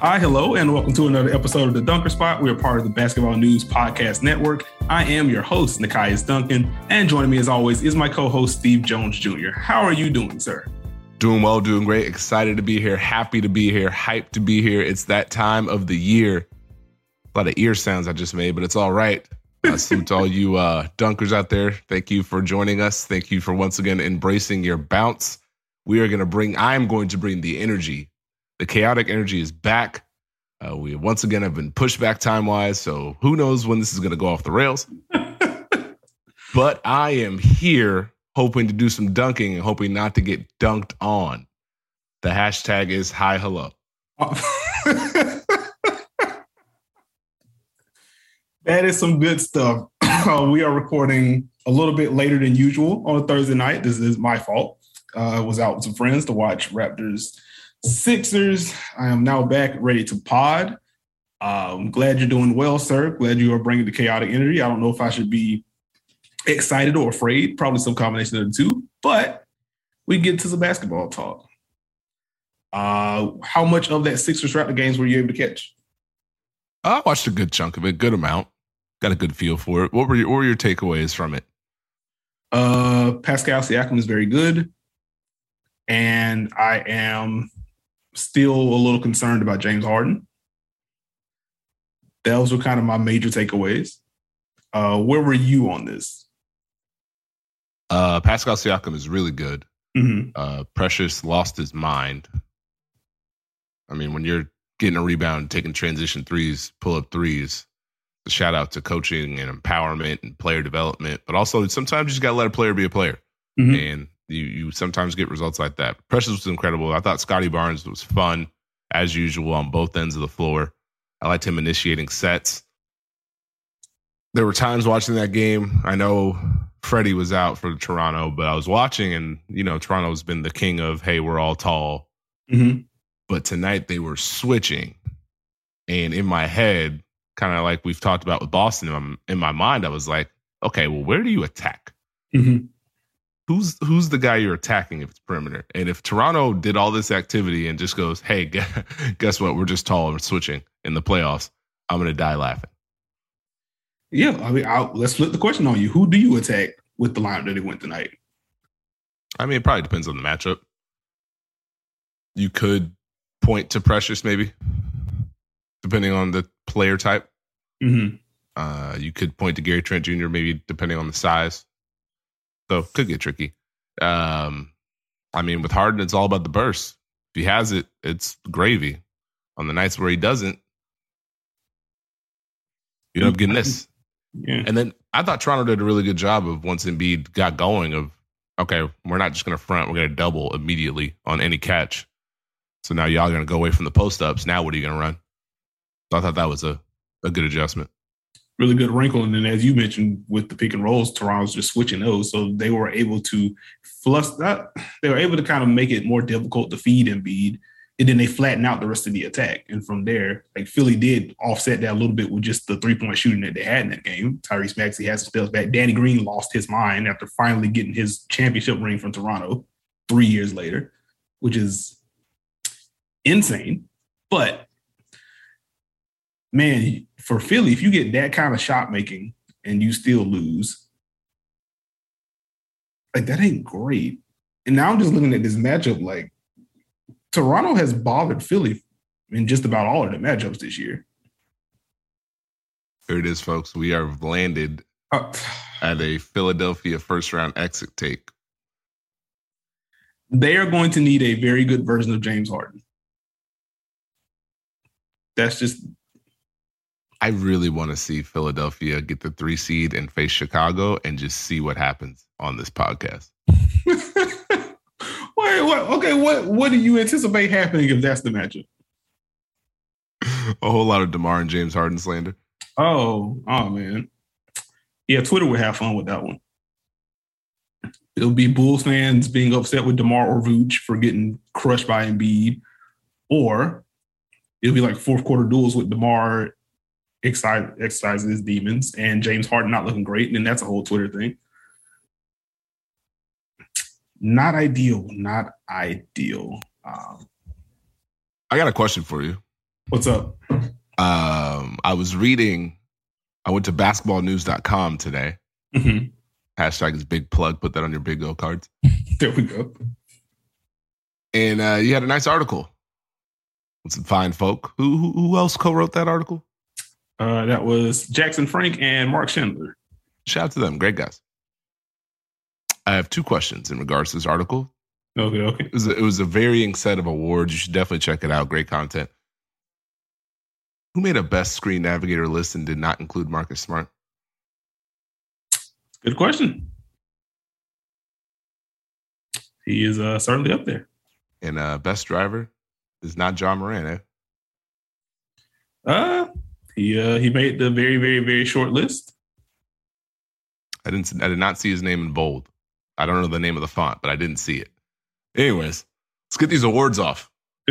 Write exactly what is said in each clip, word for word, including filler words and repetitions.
Hi, hello, and welcome to another episode of The Dunker Spot. We are part of the Basketball News Podcast Network. I am your host, Nekias Duncan, and joining me as always is my co-host, Steve Jones Junior How are you doing, sir? Doing well, doing great. Excited to be here. Happy to be here. Hyped to be here. It's that time of the year. A lot of ear sounds I just made, but it's all right. Uh, salute to all you uh, dunkers out there. Thank you for joining us. Thank you for once again embracing your bounce. We are going to bring, I'm going to bring the energy. The chaotic energy is back. Uh, we once again have been pushed back time-wise, so who knows when this is going to go off the rails. But I am here hoping to do some dunking and hoping not to get dunked on. The hashtag is hi hello. That is some good stuff. Uh, we are recording a little bit later than usual on a Thursday night. This is my fault. Uh, I was out with some friends to watch Raptors Sixers. I am now back ready to pod. Uh, I'm glad you're doing well, sir. Glad you are bringing the chaotic energy. I don't know if I should be excited or afraid. Probably some combination of the two. But we get to the basketball talk. Uh, how much of that Sixers Raptor games were you able to catch? I watched a good chunk of it, good amount. Got a good feel for it. What were your, what were your takeaways from it? Uh, Pascal Siakam is very good. And I am still a little concerned about James Harden. Those were kind of my major takeaways. Uh, where were you on this? Uh, Pascal Siakam is really good. Mm-hmm. Uh, Precious lost his mind. I mean, when you're getting a rebound, taking transition threes, pull-up threes, a shout out to coaching and empowerment and player development. But also, sometimes you just got to let a player be a player. Mm-hmm. And You you sometimes get results like that. Precious was incredible. I thought Scotty Barnes was fun, as usual, on both ends of the floor. I liked him initiating sets. There were times watching that game. I know Freddie was out for Toronto, but I was watching, and, you know, Toronto's been the king of, hey, we're all tall. Mm-hmm. But tonight they were switching. And in my head, kind of like we've talked about with Boston, in my, in my mind, I was like, okay, well, where do you attack? Mm-hmm. Who's who's the guy you're attacking if it's perimeter? And if Toronto did all this activity and just goes, hey, guess what? We're just tall and switching in the playoffs, I'm going to die laughing. Yeah, I mean, I'll, let's flip the question on you. Who do you attack with the lineup that they went tonight? I mean, it probably depends on the matchup. You could point to Precious maybe, depending on the player type. Mm-hmm. Uh, you could point to Gary Trent Junior maybe depending on the size. So could get tricky. Um, I mean, with Harden, it's all about the burst. If he has it, it's gravy. On the nights where he doesn't, you end up getting this. Yeah. And then I thought Toronto did a really good job of once Embiid got going of, okay, we're not just going to front. We're going to double immediately on any catch. So now y'all going to go away from the post-ups. Now what are you going to run? So I thought that was a, a good adjustment. Really good wrinkle. And then, as you mentioned, with the pick and rolls, Toronto's just switching those. So they were able to flush that. They were able to kind of make it more difficult to feed Embiid. And then they flatten out the rest of the attack. And from there, like Philly did offset that a little bit with just the three-point shooting that they had in that game. Tyrese Maxey has some spells back. Danny Green lost his mind after finally getting his championship ring from Toronto three years later, which is insane. But man, for Philly, if you get that kind of shot making and you still lose, like that ain't great. And now I'm just looking at this matchup like Toronto has bothered Philly in just about all of the matchups this year. Here it is, folks. We are landed uh, at a Philadelphia first round exit take. They are going to need a very good version of James Harden. That's just. I really want to see Philadelphia get the three seed and face Chicago and just see what happens on this podcast. Wait, what? Okay, what what do you anticipate happening if that's the matchup? A whole lot of DeMar and James Harden slander. Oh, oh man. Yeah, Twitter would have fun with that one. It'll be Bulls fans being upset with DeMar or Vooch for getting crushed by Embiid, or it'll be like fourth quarter duels with DeMar exercising his demons and James Harden not looking great, and then that's a whole Twitter thing. Not ideal. Not ideal. Um, I got a question for you. What's up? Um, I was reading, I went to basketball news dot com today. Mm-hmm. Hashtag is big plug. Put that on your big go cards. There we go. And uh, you had a nice article with some fine folk. Who who, who else co-wrote that article? Uh, that was Jackson Frank and Mark Schindler. Shout out to them. Great guys. I have two questions in regards to this article. Okay, okay. It was a, it was a varying set of awards. You should definitely check it out. Great content. Who made a best screen navigator list and did not include Marcus Smart? Good question. He is uh, certainly up there. And uh, best driver is not John Moran, eh? Uh, he uh, he made the very, very, very short list. I didn't. I did not see his name in bold. I don't know the name of the font, but I didn't see it. Anyways, let's get these awards off.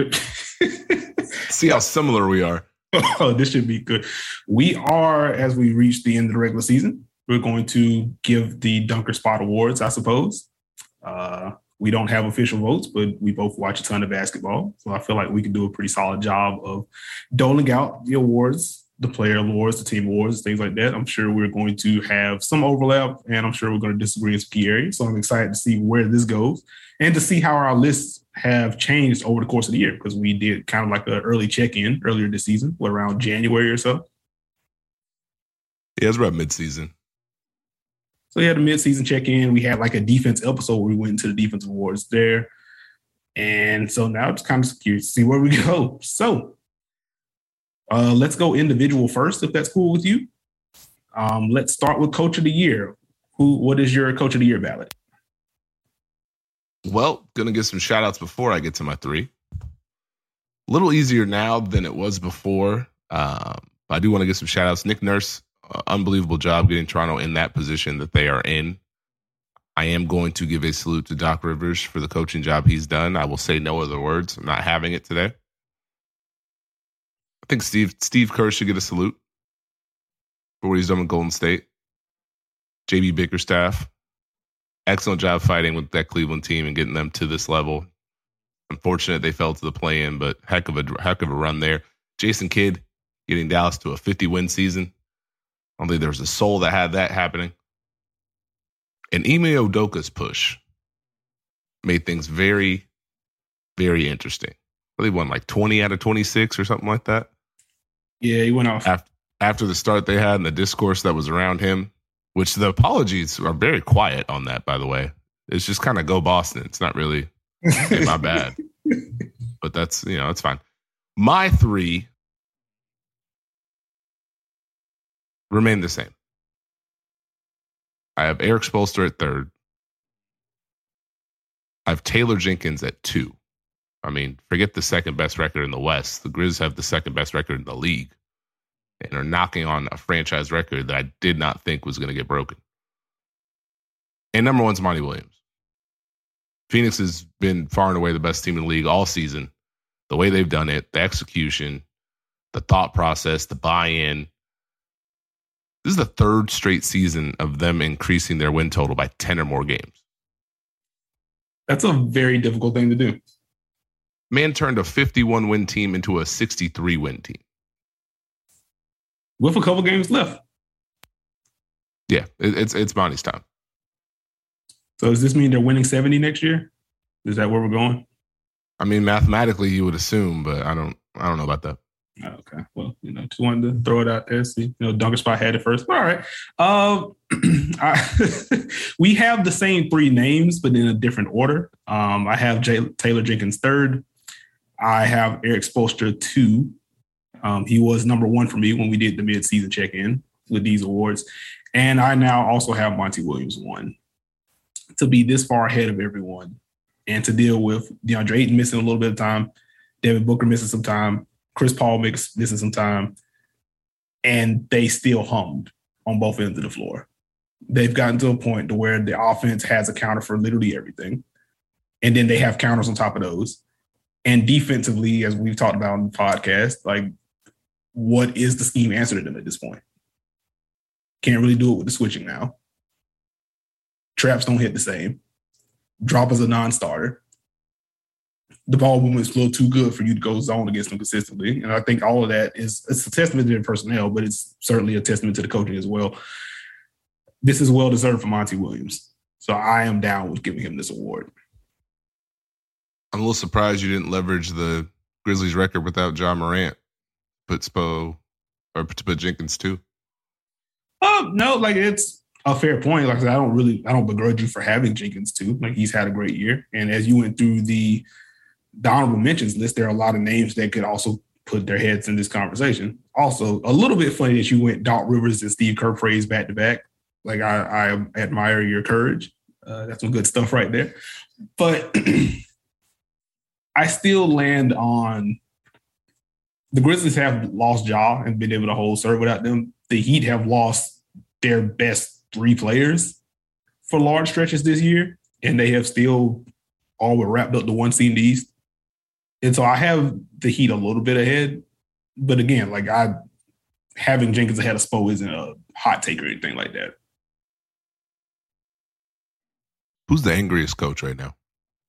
See how similar we are. Oh, this should be good. We are, as we reach the end of the regular season, we're going to give the Dunker Spot Awards, I suppose. Uh, we don't have official votes, but we both watch a ton of basketball. So I feel like we can do a pretty solid job of doling out the awards, the player awards, the team awards, things like that. I'm sure we're going to have some overlap, and I'm sure we're going to disagree in some key areas. So I'm excited to see where this goes and to see how our lists have changed over the course of the year, because we did kind of like an early check-in earlier this season, what, around January or so. Yeah, it's about mid-season. So we had a mid-season check-in. We had like a defense episode where we went into the defensive awards there. And so now it's kind of curious to see where we go. So uh, let's go individual first, if that's cool with you. Um, let's start with Coach of the Year. Who? What is your Coach of the Year ballot? Well, gonna give some shout outs before I get to my three. A little easier now than it was before. Um, I do want to give some shout outs. Nick Nurse, uh, unbelievable job getting Toronto in that position that they are in. I am going to give a salute to Doc Rivers for the coaching job he's done. I will say no other words. I'm not having it today. I think Steve Steve Kerr should get a salute for what he's done with Golden State. J B Bickerstaff, excellent job fighting with that Cleveland team and getting them to this level. Unfortunate they fell to the play-in, but heck of a heck of a run there. Jason Kidd getting Dallas to a fifty-win season. I don't think there was a soul that had that happening. And Ime Udoka's push made things very, very interesting. Well, they won like twenty out of twenty-six or something like that. Yeah, he went off. After, after the start they had and the discourse that was around him, which the apologies are very quiet on that, by the way. It's just kind of go Boston. It's not really, hey, my bad. But that's, you know, it's fine. My three remain the same. I have Eric Spoelstra at third. I have Taylor Jenkins at two. I mean, forget the second best record in the West. The Grizz have the second best record in the league and are knocking on a franchise record that I did not think was going to get broken. And number one's Monty Williams. Phoenix has been far and away the best team in the league all season. The way they've done it, the execution, the thought process, the buy-in. This is the third straight season of them increasing their win total by ten or more games. That's a very difficult thing to do. Man turned a fifty-one win team into a sixty-three win team. With a couple games left. Yeah, it, it's it's Monty's time. So does this mean they're winning seventy next year? Is that where we're going? I mean, mathematically, you would assume, but I don't. I don't know about that. Okay. Well, you know, just wanted to throw it out there. See, you know, Dunker Spot had it first. All right. Um, I, we have the same three names, but in a different order. Um, I have Jay, Taylor Jenkins third. I have Eric Spoelstra two. Um, he was number one for me when we did the mid-season check-in with these awards. And I now also have Monty Williams one. To be this far ahead of everyone and to deal with DeAndre Ayton missing a little bit of time, Devin Booker missing some time, Chris Paul missing some time, and they still hummed on both ends of the floor. They've gotten to a point to where the offense has a counter for literally everything, and then they have counters on top of those. And defensively, as we've talked about on the podcast, like, what is the scheme answer to them at this point? Can't really do it with the switching now. Traps don't hit the same. Drop is a non-starter. the ball movement's a little too good for you to go zone against them consistently. And I think all of that is it's a testament to their personnel, but it's certainly a testament to the coaching as well. This is well deserved for Monty Williams. So I am down with giving him this award. I'm a little surprised you didn't leverage the Grizzlies record without Ja Morant. Put Spo or to put Jenkins too. Um, no, like it's a fair point. Like I said, I don't really, I don't begrudge you for having Jenkins too. Like he's had a great year. And as you went through the, the honorable mentions list, there are a lot of names that could also put their heads in this conversation. Also, a little bit funny that you went Doc Rivers and Steve Kerr praise back to back. Like I, I admire your courage. Uh, that's some good stuff right there. But I still land on the Grizzlies have lost Ja and been able to hold serve without them. The Heat have lost their best three players for large stretches this year, and they have still all but wrapped up the one seed in the East. And so I have the Heat a little bit ahead. But again, like I having Jenkins ahead of Spo isn't a hot take or anything like that. Who's the angriest coach right now?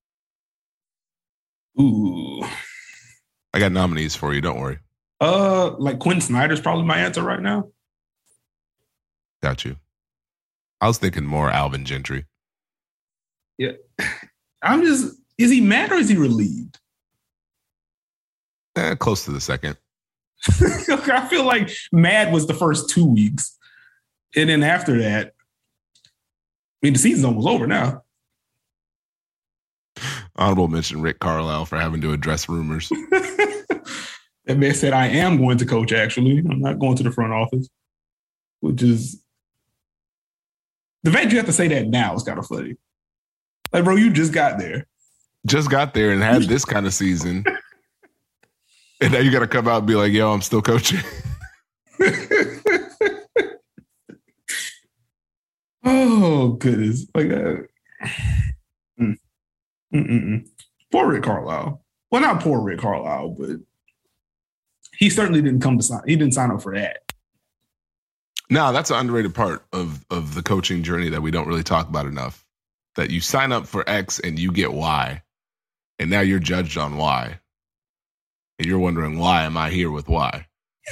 Ooh. I got nominees for you. Don't worry. Uh, like Quinn Snyder's probably my answer right now. Got you. I was thinking more Alvin Gentry. Yeah. I'm just, is he mad or is he relieved? Eh, close to the second. I feel like mad was the first two weeks. And then after that, I mean, the season's almost over now. Honorable mention Rick Carlisle for having to address rumors. That man said, I am going to coach, actually. I'm not going to the front office. Which is... The fact you have to say that now is kind of funny. Like, bro, you just got there. Just got there and had this kind of season. And now you got to come out and be like, yo, I'm still coaching. Oh, goodness. Like, uh, mm, mm, mm, mm. Poor Rick Carlisle. Well, not poor Rick Carlisle, but he certainly didn't come to sign. He didn't sign up for that. No, that's an underrated part of, of the coaching journey that we don't really talk about enough. That you sign up for X and you get Y. And now you're judged on Y. And you're wondering, why am I here with Y?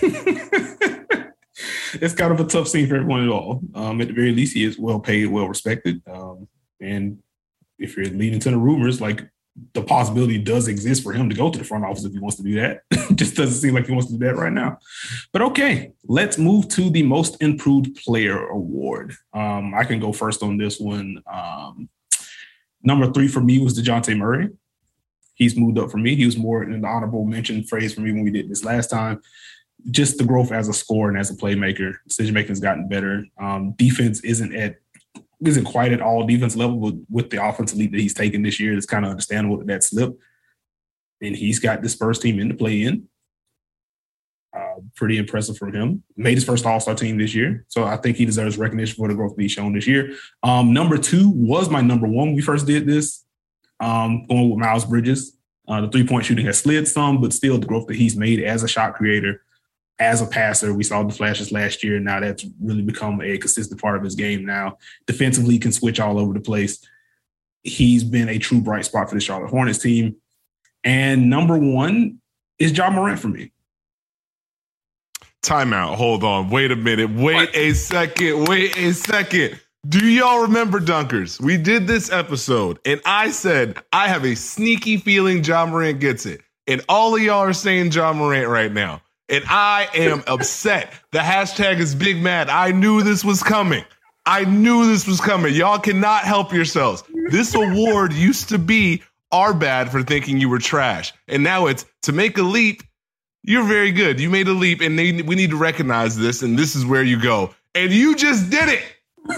It's kind of a tough scene for everyone at all. Um, at the very least, he is well paid, well respected. Um, and if you're leading to the rumors, like the possibility does exist for him to go to the front office if he wants to do that. Just doesn't seem like he wants to do that right now. But okay, let's move to the Most Improved Player Award. Um, I can go first on this one. Um, number three for me was DeJounte Murray. He's moved up for me. He was more in the honorable mention phrase for me when we did this last time. Just the growth as a scorer and as a playmaker. Decision making has gotten better. Um, defense isn't at isn't quite at all defense level, but with the offensive lead that he's taken this year, it's kind of understandable that that slip. And he's got this Spurs team in to play in. Uh, pretty impressive from him. Made his first All-Star team this year, so I think he deserves recognition for the growth that he's shown this year. Um, number two was my number one when we first did this. Um, going with Miles Bridges. Uh, the three-point shooting has slid some, but still the growth that he's made as a shot creator, as a passer. We saw the flashes last year. Now that's really become a consistent part of his game now. Defensively, can switch all over the place. He's been a true bright spot for the Charlotte Hornets team. And number one is Ja Morant for me. Timeout. Hold on. Wait a minute. Wait what? a second. Wait a second. Do y'all remember, Dunkers? We did this episode, and I said, I have a sneaky feeling Ja Morant gets it. And all of y'all are saying Ja Morant right now. And I am upset. The hashtag is Big Mad. I knew this was coming. I knew this was coming. Y'all cannot help yourselves. This award used to be our bad for thinking you were trash. And now it's to make a leap. You're very good. You made a leap, and they, we need to recognize this, and this is where you go. And you just did it.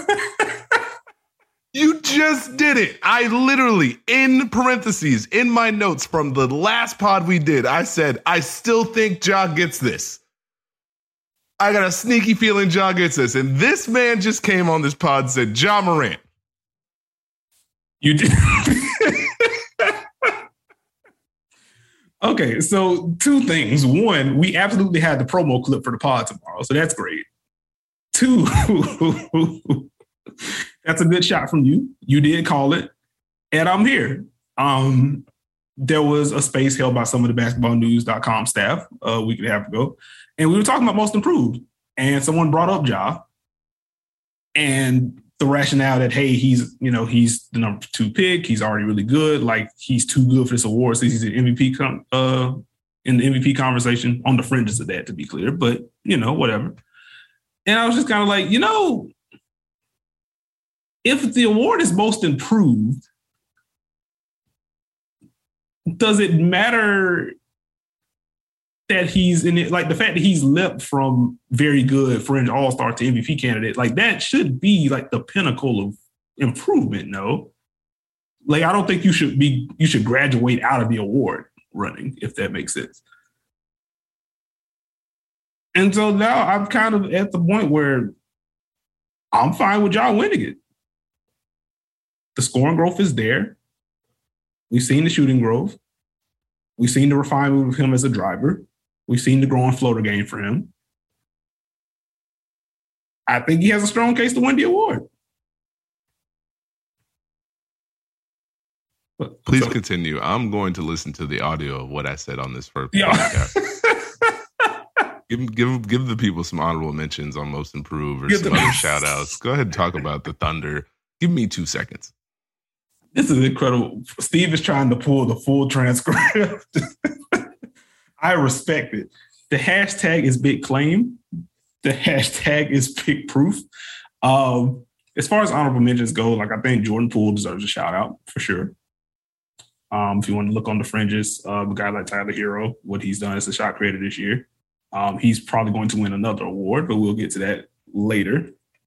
You just did it. I literally, in parentheses, in my notes from the last pod we did, I said, I still think Ja gets this. I got a sneaky feeling Ja gets this. And this man just came on this pod and said, Ja Morant. You did. Okay, so two things. One, we absolutely had the promo clip for the pod tomorrow, so that's great. Two, that's a good shot from you. You did call it, and I'm here. Um, there was a space held by some of the basketball news dot com staff a week and a half ago, and we were talking about most improved. And someone brought up Ja and the rationale that, hey, he's, you know, he's the number two pick. He's already really good. Like, he's too good for this award since he's an M V P com- uh, in the M V P conversation, on the fringes of that, to be clear. But, you know, whatever. And I was just kind of like, you know, if the award is most improved, does it matter that he's in it? Like, the fact that he's leapt from very good fringe all-star to M V P candidate, like, that should be like the pinnacle of improvement. No, like, I don't think you should be, you should graduate out of the award running, if that makes sense. And so now I'm kind of at the point where I'm fine with y'all winning it. The scoring growth is there. We've seen the shooting growth. We've seen the refinement of him as a driver. We've seen the growing floater game for him. I think he has a strong case to win the award. But, Please so, continue. I'm going to listen to the audio of what I said on this first podcast. Yeah. Give, give give the people some honorable mentions on most improved or give some other shout outs. Go ahead and talk about the Thunder. Give me two seconds. This is incredible. Steve is trying to pull the full transcript. I respect it. The hashtag is big claim. The hashtag is big proof. Um, as far as honorable mentions go, like, I think Jordan Poole deserves a shout out for sure. Um, if you want to look on the fringes, uh, a guy like Tyler Hero, what he's done as a shot creator this year. Um, he's probably going to win another award, but we'll get to that later.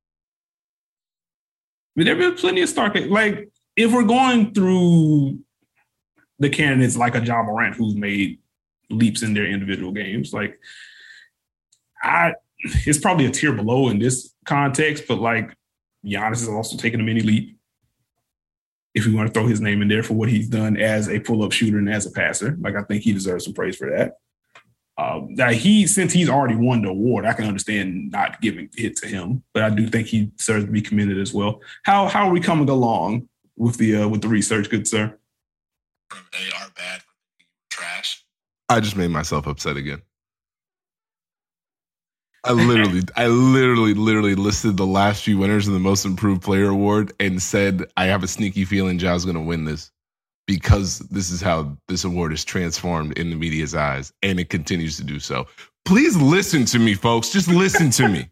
But there have been plenty of star, like, if we're going through the candidates like a Ja Morant who's made leaps in their individual games, like, I, it's probably a tier below in this context, but like, Giannis is also taking a mini leap. If we want to throw his name in there for what he's done as a pull-up shooter and as a passer, like, I think he deserves some praise for that. Um, now he, since he's already won the award, I can understand not giving it to him, but I do think he deserves to be commended as well. How how are we coming along with the uh, with the research, good sir? They are bad, trash. I just made myself upset again. I literally, I literally, literally listed the last few winners of the Most Improved Player Award and said I have a sneaky feeling Ja's going to win this, because this is how this award is transformed in the media's eyes, and it continues to do so. Please listen to me, folks. Just listen to me.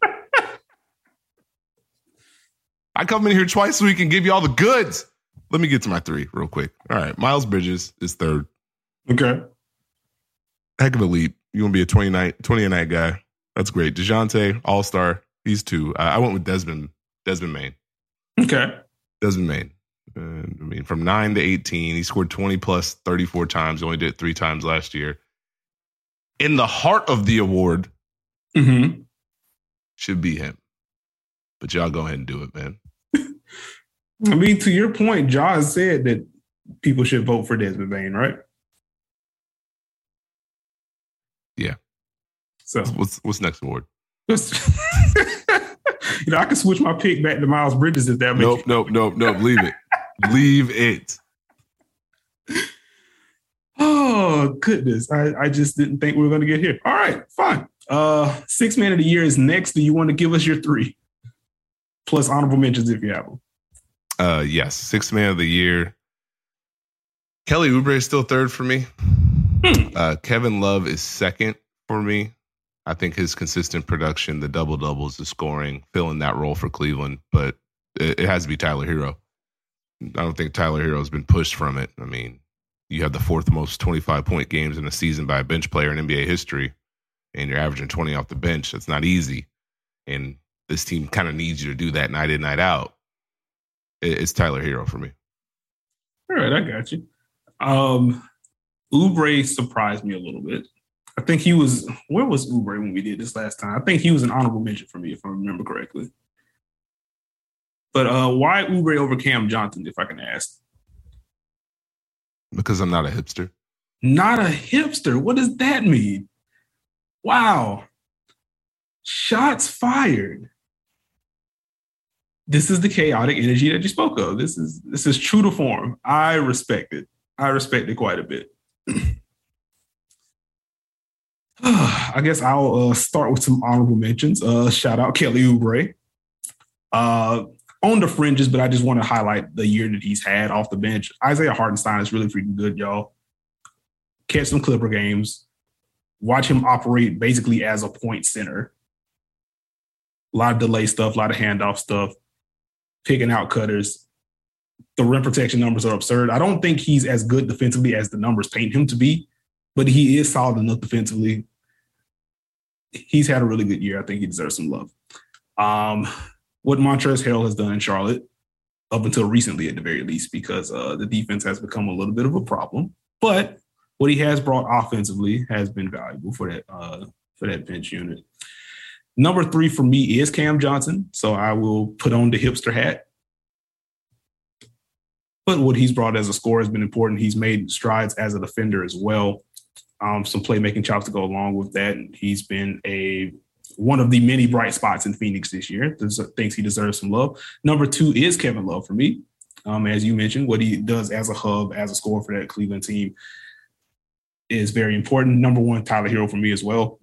I come in here twice a week and give you all the goods. Let me get to my three real quick. All right. Miles Bridges is third. Okay. Heck of a leap. You want to be a twenty-nine, twenty a night guy. That's great. DeJounte, all-star. He's two. I, I went with Desmond, Desmond Main. Okay. Desmond Main. Uh, I mean, from nine to eighteen, he scored twenty plus thirty-four times. He only did it three times last year. In the heart of the award, mm-hmm. should be him. But y'all go ahead and do it, man. I mean, to your point, Ja said that people should vote for Desmond Bain, right? Yeah. So what's what's next award? you know, I can switch my pick back to Miles Bridges if that makes Nope, nope, nope, nope. Leave it. Leave it. Oh, goodness. I, I just didn't think we were going to get here. All right, fine. Uh, Six Man of the Year is next. Do you want to give us your three? Plus honorable mentions if you have them. Uh, yes, Six Man of the Year. Kelly Oubre is still third for me. Hmm. Uh, Kevin Love is second for me. I think his consistent production, the double-doubles, the scoring, filling that role for Cleveland. But it, it has to be Tyler Hero. I don't think Tyler Hero has been pushed from it. I mean, you have the fourth most twenty-five point games in a season by a bench player in N B A history, and you're averaging twenty off the bench. That's not easy. And this team kind of needs you to do that night in, night out. It, it's Tyler Hero for me. All right, I got you. Um, Oubre surprised me a little bit. I think he was, where was Oubre when we did this last time? I think he was an honorable mention for me, if I remember correctly. But uh, why Oubre over Cam Johnson, if I can ask? Because I'm not a hipster. Not a hipster? What does that mean? Wow. Shots fired. This is the chaotic energy that you spoke of. This is this is true to form. I respect it. I respect it quite a bit. I guess I'll uh, start with some honorable mentions. Uh, shout out Kelly Oubre. Uh, on the fringes, but I just want to highlight the year that he's had off the bench. Isaiah Hartenstein is really freaking good, y'all. Catch some Clipper games. Watch him operate basically as a point center. A lot of delay stuff, a lot of handoff stuff, picking out cutters. The rim protection numbers are absurd. I don't think he's as good defensively as the numbers paint him to be, but he is solid enough defensively. He's had a really good year. I think he deserves some love. Um, what Montrezl Harrell has done in Charlotte, up until recently at the very least, because uh, the defense has become a little bit of a problem. But what he has brought offensively has been valuable for that uh, for that bench unit. Number three for me is Cam Johnson, so I will put on the hipster hat. But what he's brought as a scorer has been important. He's made strides as a defender as well. Um, some playmaking chops to go along with that. And he's been a one of the many bright spots in Phoenix this year. There's, thinks he deserves some love. Number two is Kevin Love for me. Um, as you mentioned, what he does as a hub, as a scorer for that Cleveland team is very important. Number one, Tyler Hero for me as well.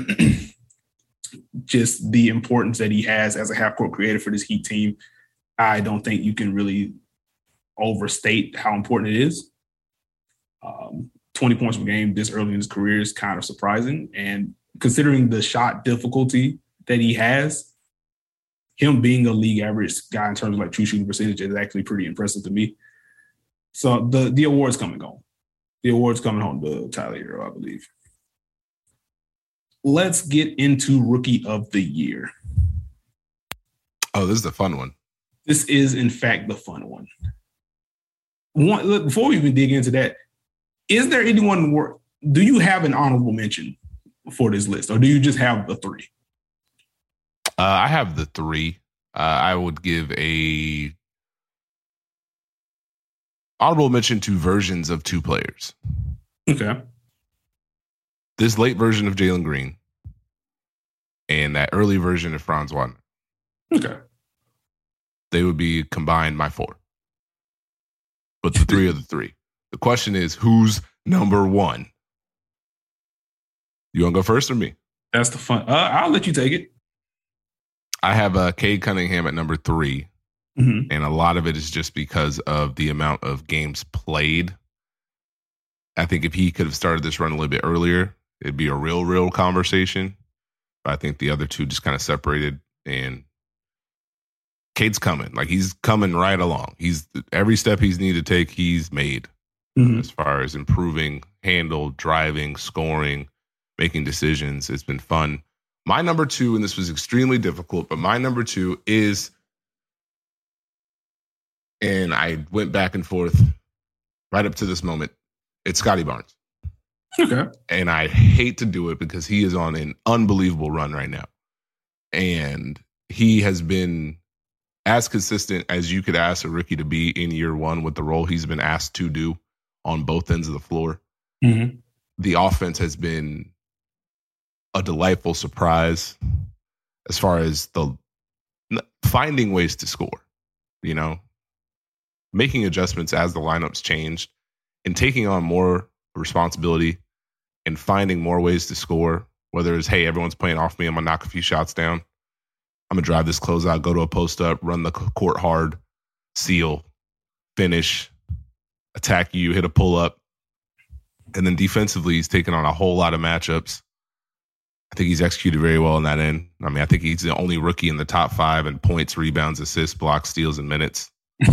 Just the importance that he has as a half-court creator for this Heat team. I don't think you can really overstate how important it is. Um, twenty points per game this early in his career is kind of surprising. And considering the shot difficulty that he has, him being a league average guy in terms of like true shooting percentage is actually pretty impressive to me. So the, the award's coming home. The award's coming home to Tyler Hero, I believe. Let's get into Rookie of the Year. Oh, this is the fun one. This is, in fact, the fun one. One, look, before we even dig into that, is there anyone worth? Do you have an honorable mention for this list, or do you just have the three? Uh, I have the three. Uh, I would give a honorable mention to versions of two players. Okay. This late version of Jalen Green and that early version of Franz Wagner. Okay. They would be combined my four. But the three are the three. The question is, who's number one? You want to go first or me? That's the fun. Uh, I'll let you take it. I have uh, Cade Cunningham at number three. Mm-hmm. And a lot of it is just because of the amount of games played. I think if he could have started this run a little bit earlier, it'd be a real, real conversation. But I think the other two just kind of separated, and Cade's coming. Like, he's coming right along. He's every step he's needed to take, he's made mm-hmm. as far as improving, handle, driving, scoring, making decisions. It's been fun. My number two, and this was extremely difficult, but my number two is, and I went back and forth right up to this moment, it's Scotty Barnes. Okay. And I hate to do it because he is on an unbelievable run right now. And he has been as consistent as you could ask a rookie to be in year one with the role he's been asked to do on both ends of the floor. Mm-hmm. The offense has been a delightful surprise as far as the finding ways to score, you know, making adjustments as the lineups changed and taking on more responsibility and finding more ways to score, whether it's, hey, everyone's playing off me, I'm going to knock a few shots down. I'm going to drive this closeout, go to a post up, run the court hard, seal, finish, attack you, hit a pull up. And then defensively, he's taken on a whole lot of matchups. I think he's executed very well on that end. I mean, I think he's the only rookie in the top five in points, rebounds, assists, blocks, steals, and minutes.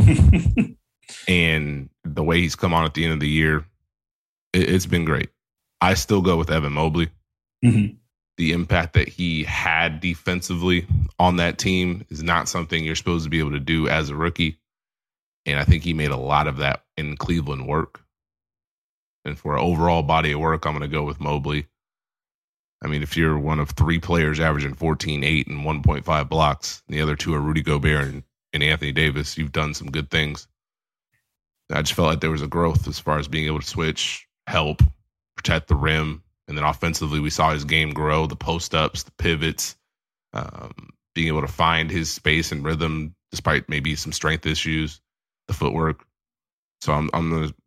And the way he's come on at the end of the year, it, it's been great. I still go with Evan Mobley. Mm-hmm. The impact that he had defensively on that team is not something you're supposed to be able to do as a rookie. And I think he made a lot of that in Cleveland work. And for an overall body of work, I'm going to go with Mobley. I mean, if you're one of three players averaging fourteen, eight, and one point five blocks, and the other two are Rudy Gobert and, and Anthony Davis, you've done some good things. I just felt like there was a growth as far as being able to switch, help, protect the rim. And then offensively, we saw his game grow, the post-ups, the pivots, um, being able to find his space and rhythm despite maybe some strength issues, the footwork. So I'm, I'm going to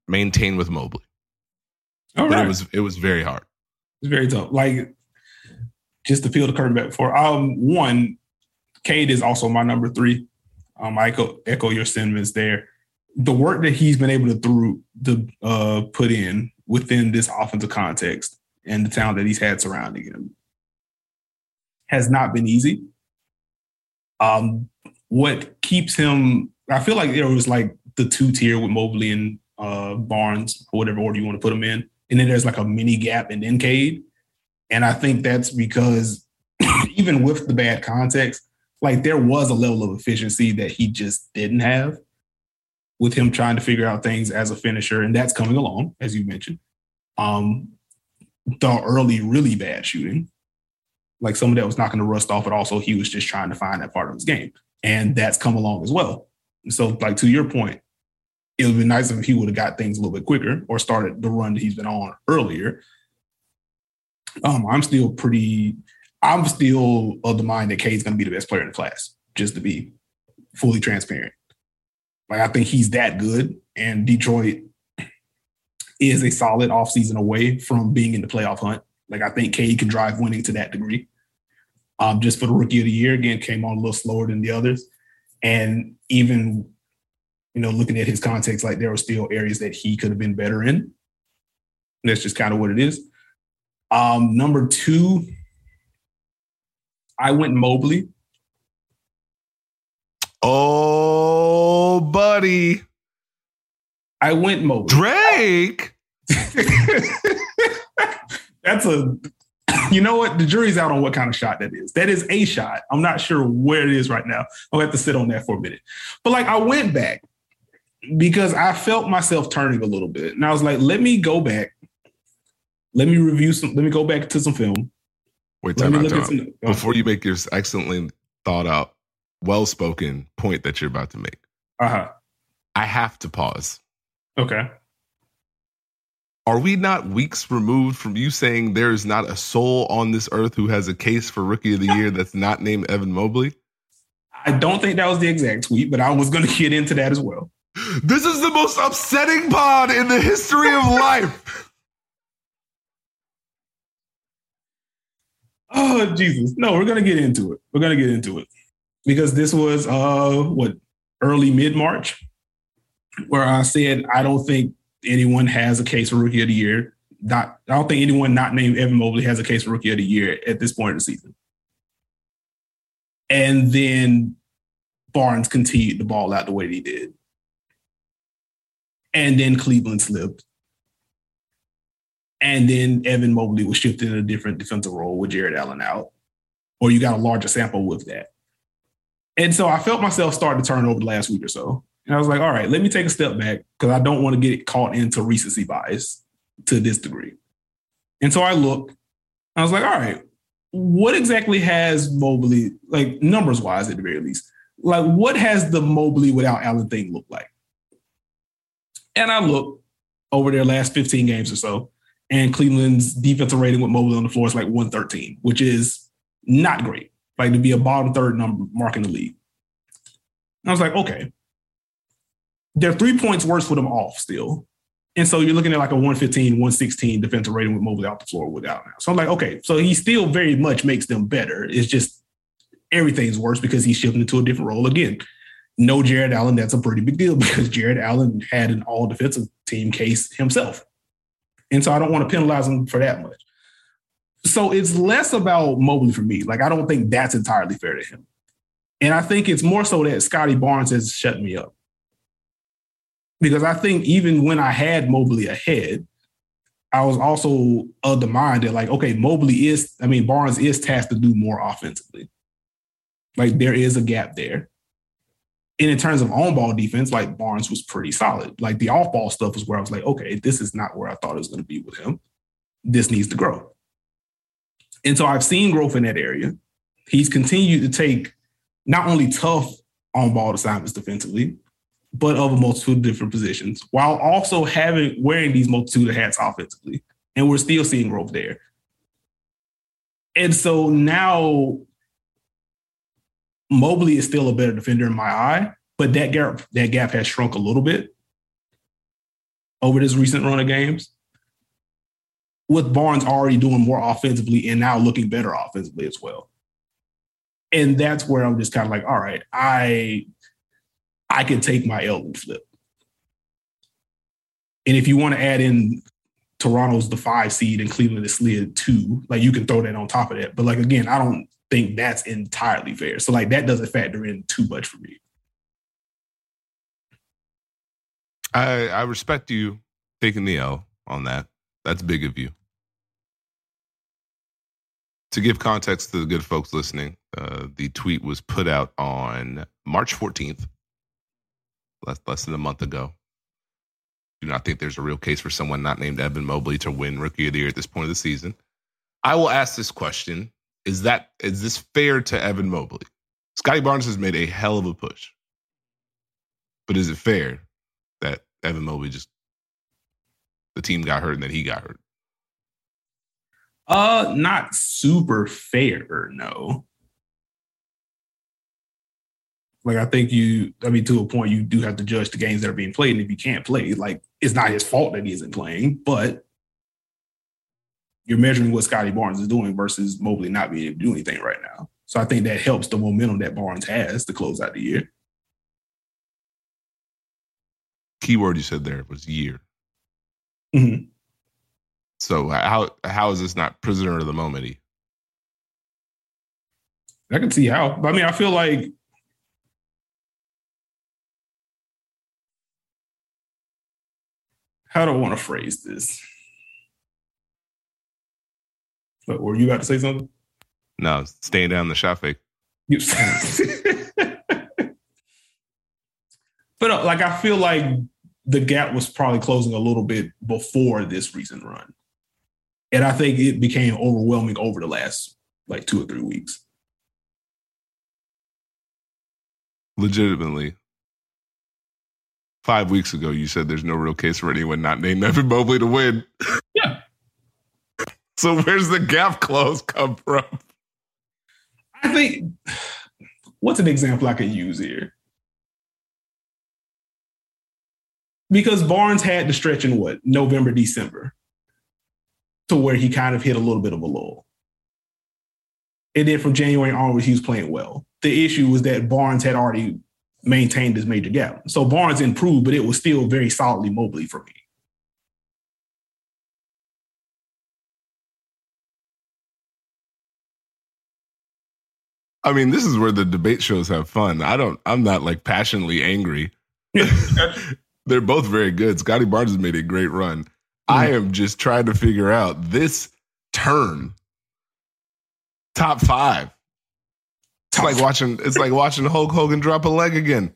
maintain with Mobley. All but right. it was it was very hard. It's very tough. Like, just to peel the curtain back before, um, one, Cade is also my number three. Um, I echo, echo your sentiments there. The work that he's been able to through to uh, put in within this offensive context and the talent that he's had surrounding him has not been easy. Um, what keeps him, I feel like there was like the two tier with Mobley and uh, Barnes, or whatever order you want to put them in. And then there's like a mini gap and then Cade. And I think that's because even with the bad context, like there was a level of efficiency that he just didn't have with him trying to figure out things as a finisher. And that's coming along, as you mentioned. Um, the early, really bad shooting, like some of that was not going to rust off, but also he was just trying to find that part of his game. And that's come along as well. So like to your point, it would be nice if he would have got things a little bit quicker or started the run that he's been on earlier. Um, I'm still pretty, I'm still of the mind that Cade's going to be the best player in the class, just to be fully transparent. Like, I think he's that good, and Detroit is a solid offseason away from being in the playoff hunt. Like, I think Cade can drive winning to that degree. Um, just for the rookie of the year, again, came on a little slower than the others. And even, you know, looking at his context, like there were still areas that he could have been better in. And that's just kind of what it is. Um, number two, I went Mobley. Oh, buddy. I went Mobley. Drake. That's a, you know what? The jury's out on what kind of shot that is. That is a shot. I'm not sure where it is right now. I'll have to sit on that for a minute. But like, I went back because I felt myself turning a little bit. And I was like, let me go back. Let me review some, let me go back to some film. Wait, time out, time out. Some, Before you make your excellently thought out, well-spoken point that you're about to make. Uh-huh. I have to pause. Okay. Are we not weeks removed from you saying there is not a soul on this earth who has a case for Rookie of the Year that's not named Evan Mobley? I don't think that was the exact tweet, but I was going to get into that as well. This is the most upsetting pod in the history of life. Oh, Jesus. No, we're going to get into it. We're going to get into it. Because this was, uh, what, early mid-March, where I said I don't think anyone has a case for Rookie of the Year. Not, I don't think anyone not named Evan Mobley has a case for Rookie of the Year at this point in the season. And then Barnes continued to ball out the way that he did. And then Cleveland slipped. And then Evan Mobley was shifted in a different defensive role with Jared Allen out. Or you got a larger sample with that. And so I felt myself starting to turn over the last week or so. And I was like, all right, let me take a step back because I don't want to get caught into recency bias to this degree. And so I looked. I was like, all right, what exactly has Mobley, like numbers-wise at the very least, like what has the Mobley without Allen thing look like? And I looked over their last fifteen games or so, and Cleveland's defensive rating with Mobley on the floor is like one thirteen, which is not great. Like to be a bottom third number mark in the league. And I was like, okay. They're three points worse for them off still. And so you're looking at like a one fifteen, one sixteen defensive rating with Mobley off the floor without now. So I'm like, okay, so he still very much makes them better. It's just everything's worse because he's shifting into a different role again. No Jared Allen, that's a pretty big deal because Jared Allen had an all defensive team case himself. And so I don't want to penalize him for that much. So it's less about Mobley for me. Like, I don't think that's entirely fair to him. And I think it's more so that Scotty Barnes has shut me up. Because I think even when I had Mobley ahead, I was also of the mind that, like, okay, Mobley is, I mean, Barnes is tasked to do more offensively. Like, there is a gap there. And in terms of on-ball defense, like, Barnes was pretty solid. Like, the off-ball stuff was where I was like, okay, this is not where I thought it was going to be with him. This needs to grow. And so I've seen growth in that area. He's continued to take not only tough on-ball assignments defensively, but of a multitude of different positions, while also having wearing these multitude of hats offensively. And we're still seeing growth there. And so now Mobley is still a better defender in my eye, but that gap, that gap has shrunk a little bit. over this recent run of games, with Barnes already doing more offensively and now looking better offensively as well. And that's where I'm just kind of like, all right, I I can take my L and flip. And if you want to add in Toronto's the five seed and Cleveland is slid two, like you can throw that on top of that. But like, again, I don't think that's entirely fair. So like that doesn't factor in too much for me. I I respect you taking the L on that. That's big of you. To give context to the good folks listening, uh, the tweet was put out on March fourteenth, less, less than a month ago. Do not think there's a real case for someone not named Evan Mobley to win Rookie of the Year at this point of the season. I will ask this question. Is that is this fair to Evan Mobley? Scotty Barnes has made a hell of a push. But is it fair that Evan Mobley just, the team got hurt and then he got hurt? Uh, not super fair, no. Like, I think you, I mean, to a point, you do have to judge the games that are being played. And if you can't play, like, it's not his fault that he isn't playing, but you're measuring what Scotty Barnes is doing versus Mobley not being able to do anything right now. So I think that helps the momentum that Barnes has to close out the year. Keyword you said there was year. Mm-hmm. So how how is this not prisoner of the moment? I can see how. I mean, I feel like how do I want to phrase this? But were you about to say something? No, staying down the shot fake. But uh, like, I feel like the gap was probably closing a little bit before this recent run. And I think it became overwhelming over the last like two or three weeks. Legitimately. Five weeks ago, you said there's no real case for anyone not named Evan Mobley to win. Yeah. So where's the gap close come from? I think, what's an example I could use here? Because Barnes had the stretch in what? November, December, to where he kind of hit a little bit of a lull. And then from January onwards, he was playing well. The issue was that Barnes had already maintained his major gap. So Barnes improved, but it was still very solidly Mobley for me. I mean, this is where the debate shows have fun. I don't, I'm not like passionately angry. They're both very good. Scotty Barnes has made a great run. Mm. I am just trying to figure out this turn. Top five. It's like watching, it's like watching Hulk Hogan drop a leg again.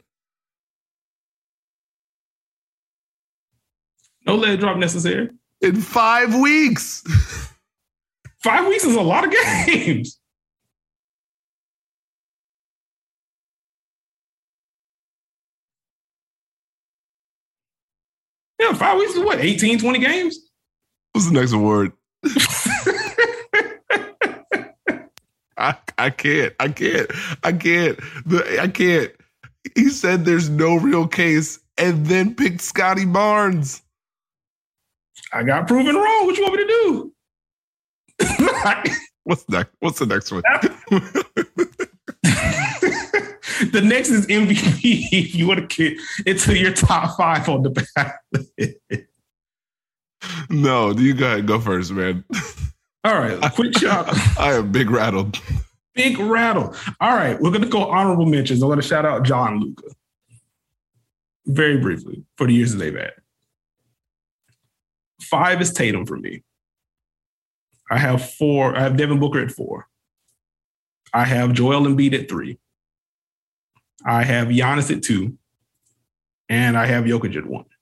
No leg drop necessary. In five weeks. Five weeks is a lot of games. Yeah, five weeks is what, eighteen, twenty games? What's the next award? I, I can't. I can't. I can't. The, I can't. He said there's no real case and then picked Scotty Barnes. I got proven wrong. What you want me to do? What's next? What's the next one? The next is M V P. If you want to get into your top five on the ballot. No, you go ahead. Go first, man. All right, quick shot. I am big rattled. Big rattle. All right, we're going to go honorable mentions. I'm going to shout out John Luka very briefly for the years that they've had. Five is Tatum for me. I have four. I have Devin Booker at four. I have Joel Embiid at three. I have Giannis at two. And I have Jokic at one.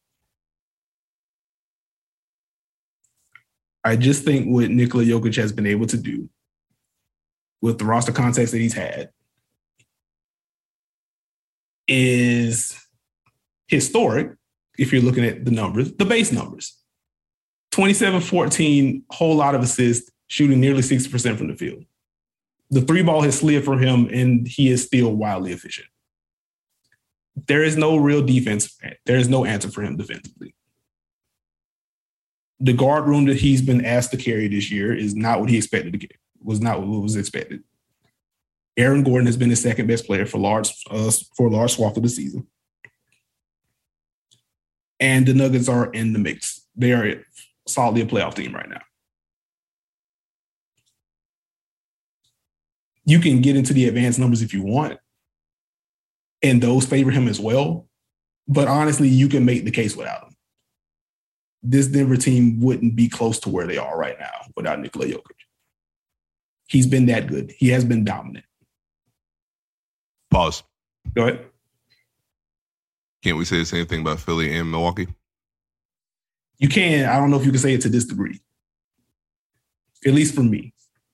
I just think what Nikola Jokic has been able to do with the roster context that he's had is historic if you're looking at the numbers, the base numbers. twenty-seven fourteen, whole lot of assists, shooting nearly sixty percent from the field. The three ball has slid for him, and he is still wildly efficient. There is no real defense. There is no answer for him defensively. The guard room that he's been asked to carry this year is not what he expected to get. Was not what was expected. Aaron Gordon has been the second best player for large uh, for a large swath of the season. And the Nuggets are in the mix. They are solidly a playoff team right now. You can get into the advanced numbers if you want, and those favor him as well. But honestly, you can make the case without him. This Denver team wouldn't be close to where they are right now without Nikola Jokic. He's been that good. He has been dominant. Pause. Go ahead. Can't we say the same thing about Philly and Milwaukee? You can. I don't know if you can say it to this degree. At least for me.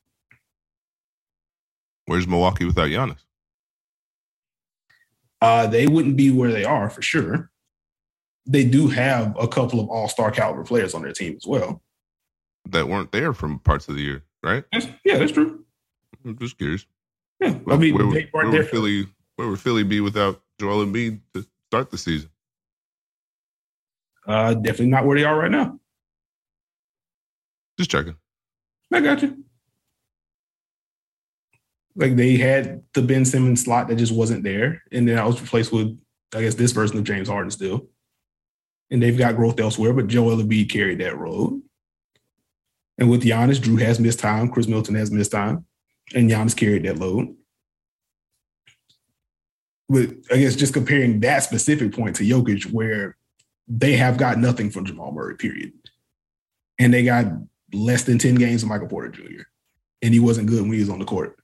Where's Milwaukee without Giannis? Uh, they wouldn't be where they are for sure. They do have a couple of all-star caliber players on their team as well. That weren't there from parts of the year, right? That's, yeah, that's true. I'm just curious. Yeah, I mean, where, they where, weren't where there. would Philly, where would Philly be without Joel Embiid to start the season? Uh, definitely not where they are right now. Just checking. I got you. Like they had the Ben Simmons slot that just wasn't there, and then I was replaced with, I guess, this version of James Harden still. And they've got growth elsewhere, but Joel Embiid carried that role. And with Giannis, Drew has missed time, Chris Middleton has missed time, and Giannis carried that load. But I guess just comparing that specific point to Jokic, where they have got nothing from Jamal Murray, period. And they got less than ten games of Michael Porter Junior And he wasn't good when he was on the court.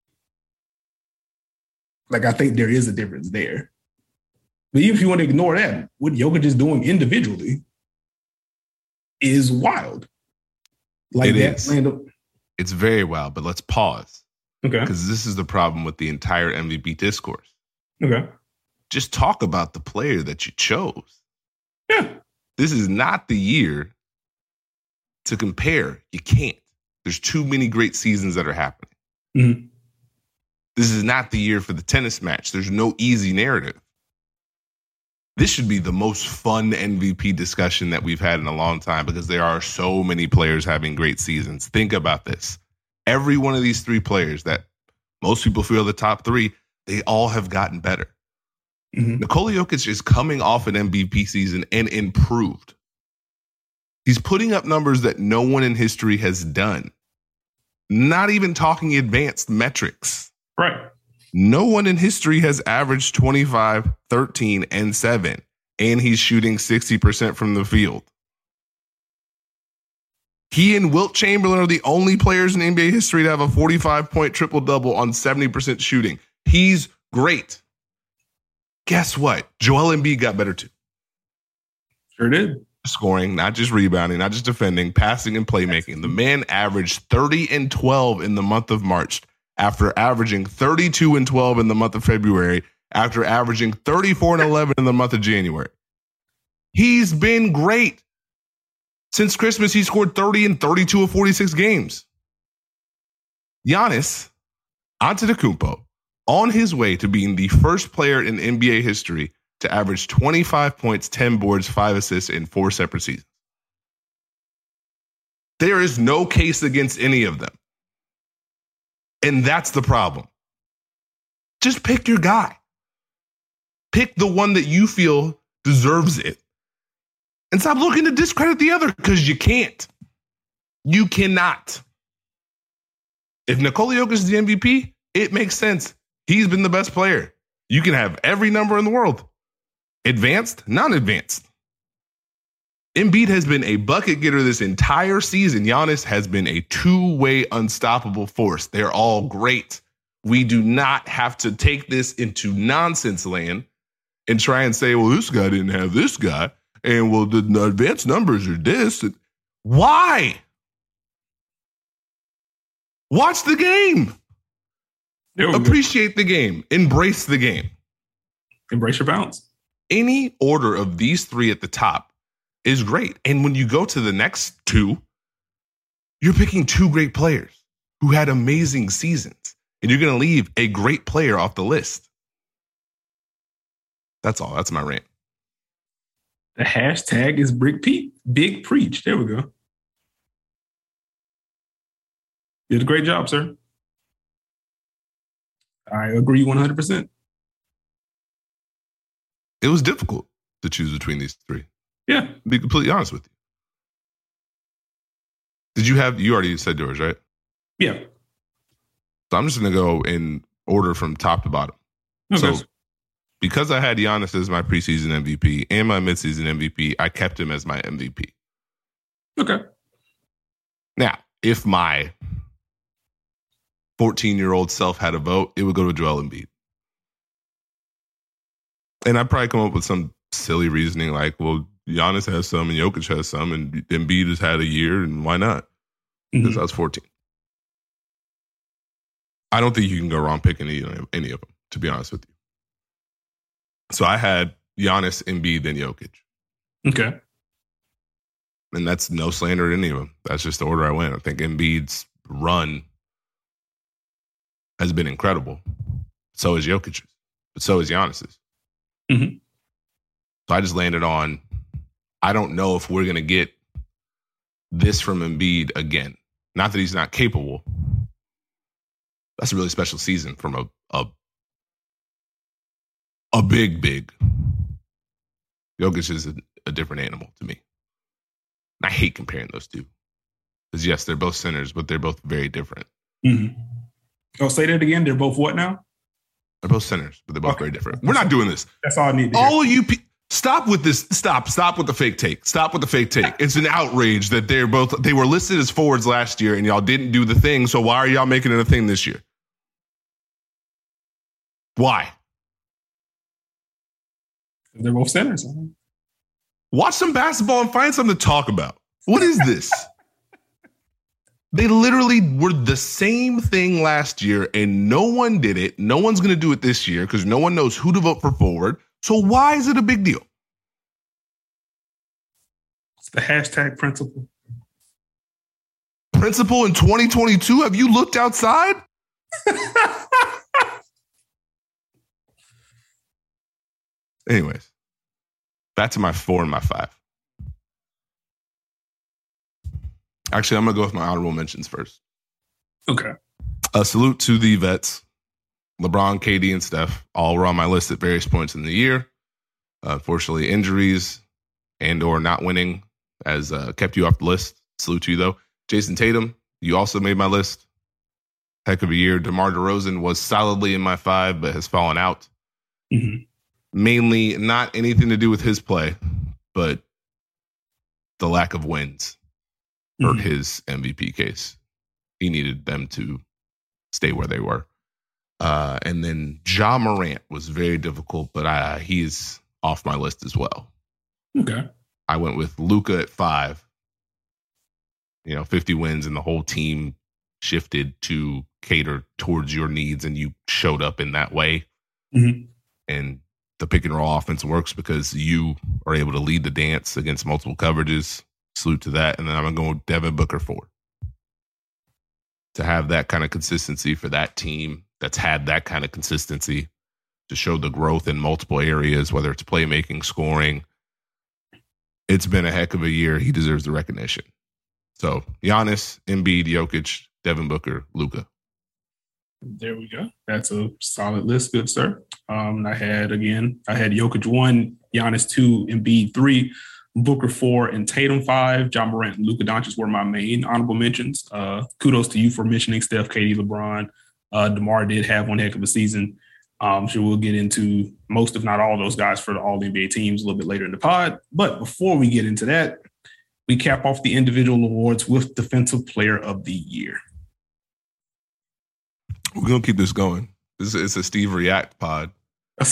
Like, I think there is a difference there. But even if you want to ignore that, what Jokic is doing individually is wild. Like it that is. Of- it's very wild, but let's pause. Okay. Because this is the problem with the entire M V P discourse. Okay. Just talk about the player that you chose. Yeah. This is not the year to compare. You can't. There's too many great seasons that are happening. Mm-hmm. This is not the year for the tennis match. There's no easy narrative. This should be the most fun M V P discussion that we've had in a long time because there are so many players having great seasons. Think about this. Every one of these three players that most people feel the top three, they all have gotten better. Mm-hmm. Nikola Jokic is coming off an M V P season and improved. He's putting up numbers that no one in history has done. Not even talking advanced metrics. Right. No one in history has averaged twenty-five, thirteen, and seven, and he's shooting sixty percent from the field. He and Wilt Chamberlain are the only players in N B A history to have a forty-five point triple-double on seventy percent shooting. He's great. Guess what? Joel Embiid got better too. Sure did. Scoring, not just rebounding, not just defending, passing and playmaking. The man averaged thirty and twelve in the month of March after averaging thirty-two and twelve in the month of February, after averaging thirty-four and eleven in the month of January. He's been great. Since Christmas, he scored thirty and thirty-two of forty-six games. Giannis Antetokounmpo, on his way to being the first player in N B A history to average twenty-five points, ten boards, five assists in four separate seasons. There is no case against any of them. And that's the problem. Just pick your guy. Pick the one that you feel deserves it. And stop looking to discredit the other because you can't. You cannot. If Nikola Jokic is the M V P, it makes sense. He's been the best player. You can have every number in the world. Advanced, non-advanced. Embiid has been a bucket getter this entire season. Giannis has been a two-way unstoppable force. They're all great. We do not have to take this into nonsense land and try and say, well, this guy didn't have this guy. And, well, the advanced numbers are this. Why? Watch the game. Appreciate the game. Embrace the game. Embrace your balance. Any order of these three at the top is great. And when you go to the next two, you're picking two great players who had amazing seasons. And you're going to leave a great player off the list. That's all. That's my rant. The hashtag is Brick Pete. Big Preach. There we go. Did a great job, sir. I agree one hundred percent. It was difficult to choose between these three. Yeah. To be completely honest with you. Did you have, you already said yours, right? Yeah. So I'm just going to go in order from top to bottom. Okay. So because I had Giannis as my preseason M V P and my midseason M V P, I kept him as my M V P. Okay. Now, if my fourteen-year-old self had a vote, it would go to Joel Embiid. And I'd probably come up with some silly reasoning like, well, Giannis has some and Jokic has some and Embiid has had a year and why not? Because mm-hmm. I was fourteen. I don't think you can go wrong picking any, any of them, to be honest with you. So I had Giannis, Embiid, then Jokic. Okay. And that's no slander at any of them. That's just the order I went. I think Embiid's run has been incredible. So is Jokic's. But so is Giannis's. Mm-hmm. So I just landed on, I don't know if we're going to get this from Embiid again. Not that he's not capable. That's a really special season from a a, a big, big. Jokic is a, a different animal to me. I hate comparing those two. Because yes, they're both centers, but they're both very different. Mm-hmm. Oh, say that again. They're both what now? They're both centers, but they're both okay. very different. We're not doing this. That's all I need to All hear. of you pe- stop with this. Stop. Stop with the fake take. Stop with the fake take. It's an outrage that they're both, they were listed as forwards last year and y'all didn't do the thing. So why are y'all making it a thing this year? Why? They're both centers. Watch some basketball and find something to talk about. What is this? They literally were the same thing last year and no one did it. No one's going to do it this year because no one knows who to vote for forward. So why is it a big deal? It's the hashtag principle. Principle in twenty twenty-two? Have you looked outside? Anyways, back to my four and my five. Actually, I'm going to go with my honorable mentions first. Okay. A salute to the vets. LeBron, K D, and Steph all were on my list at various points in the year. Uh, unfortunately, injuries and or not winning has uh, kept you off the list. Salute to you, though. Jason Tatum, you also made my list. Heck of a year. DeMar DeRozan was solidly in my five, but has fallen out. Mm-hmm. Mainly not anything to do with his play, but the lack of wins hurt mm-hmm. his M V P case. He needed them to stay where they were. Uh, and then Ja Morant was very difficult, but I, he's off my list as well. Okay. I went with Luka at five. You know, fifty wins and the whole team shifted to cater towards your needs and you showed up in that way. Mm-hmm. And the pick and roll offense works because you are able to lead the dance against multiple coverages. Salute to that. And then I'm going to go with Devin Booker four. To have that kind of consistency for that team that's had that kind of consistency to show the growth in multiple areas, whether it's playmaking, scoring. It's been a heck of a year. He deserves the recognition. So Giannis, Embiid, Jokic, Devin Booker, Luka. There we go. That's a solid list. Good, sir. Um, I had, again, I had Jokic one, Giannis two, Embiid three, Booker four, and Tatum five. Ja Morant and Luka Doncic were my main honorable mentions. Uh, kudos to you for mentioning Steph, K D, LeBron. Uh, DeMar did have one heck of a season. Um, sure, we'll get into most, if not all, those guys for the All N B A teams a little bit later in the pod. But before we get into that, we cap off the individual awards with Defensive Player of the Year. We're going to keep this going. This is a Steve React pod. All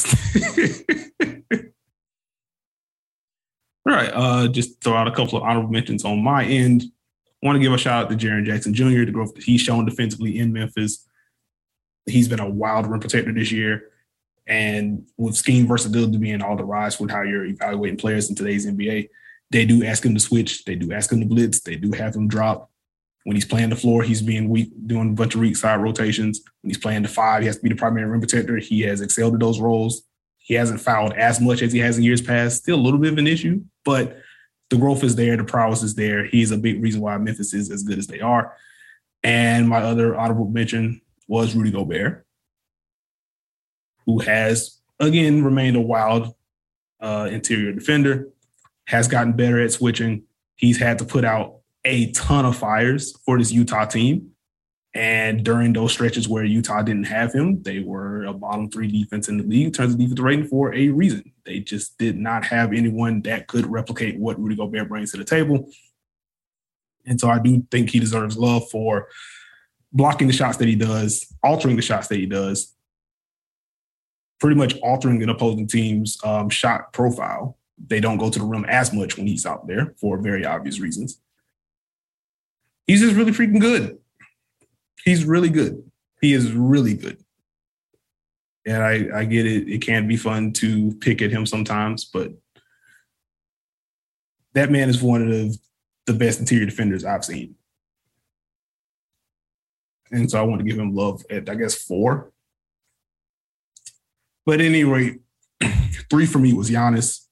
right. Uh, just throw out a couple of honorable mentions on my end. I want to give a shout out to Jaren Jackson Junior The growth that he's shown defensively in Memphis. He's been a wild rim protector this year. And with scheme versatility being all the rise with how you're evaluating players in today's N B A, they do ask him to switch. They do ask him to blitz. They do have him drop. When he's playing the floor, he's being weak, doing a bunch of weak side rotations. When he's playing the five, he has to be the primary rim protector. He has excelled at those roles. He hasn't fouled as much as he has in years past. Still a little bit of an issue, but the growth is there. The prowess is there. He's a big reason why Memphis is as good as they are. And my other honorable mention was Rudy Gobert, who has, again, remained a wild uh, interior defender, has gotten better at switching. He's had to put out a ton of fires for this Utah team. And during those stretches where Utah didn't have him, they were a bottom three defense in the league in terms of defensive rating for a reason. They just did not have anyone that could replicate what Rudy Gobert brings to the table. And so I do think he deserves love for blocking the shots that he does, altering the shots that he does, pretty much altering an opposing team's um, shot profile. They don't go to the rim as much when he's out there for very obvious reasons. He's just really freaking good. He's really good. He is really good. And I, I get it. It can be fun to pick at him sometimes, but that man is one of the, the best interior defenders I've seen. And so I want to give him love at, I guess, four. But at any rate, three for me was Giannis.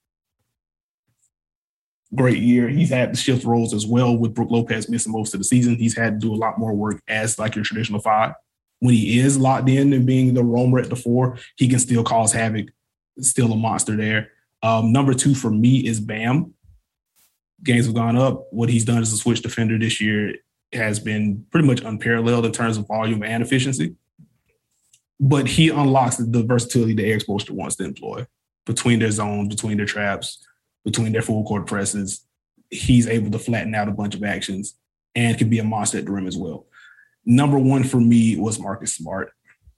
Great year. He's had to shift roles as well with Brook Lopez missing most of the season. He's had to do a lot more work as like your traditional five. When he is locked in and being the roamer at the four, he can still cause havoc. Still a monster there. Um, number two for me is Bam. Games have gone up. What he's done as a switch defender this year has been pretty much unparalleled in terms of volume and efficiency. But he unlocks the versatility that Eric Spoelstra wants to employ between their zones, between their traps, between their full court presses. He's able to flatten out a bunch of actions and can be a monster at the rim as well. Number one for me was Marcus Smart.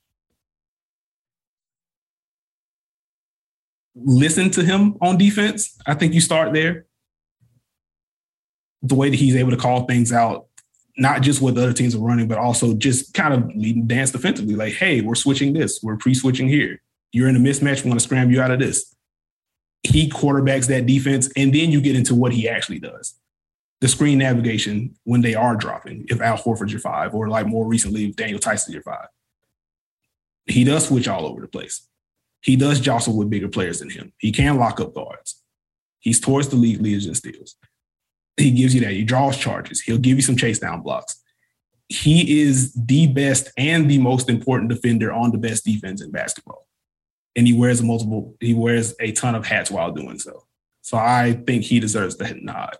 Listen to him on defense. I think you start there. The way that he's able to call things out, not just what the other teams are running, but also just kind of leading dance defensively. Like, hey, we're switching this. We're pre-switching here. You're in a mismatch. We want to scram you out of this. He quarterbacks that defense, and then you get into what he actually does. The screen navigation when they are dropping, if Al Horford's your five, or like more recently, if Daniel Tyson's your five. He does switch all over the place. He does jostle with bigger players than him. He can lock up guards. He's towards the league leaders in steals. He gives you that. He draws charges. He'll give you some chase down blocks. He is the best and the most important defender on the best defense in basketball. And he wears a multiple, he wears a ton of hats while doing so. So I think he deserves the nod.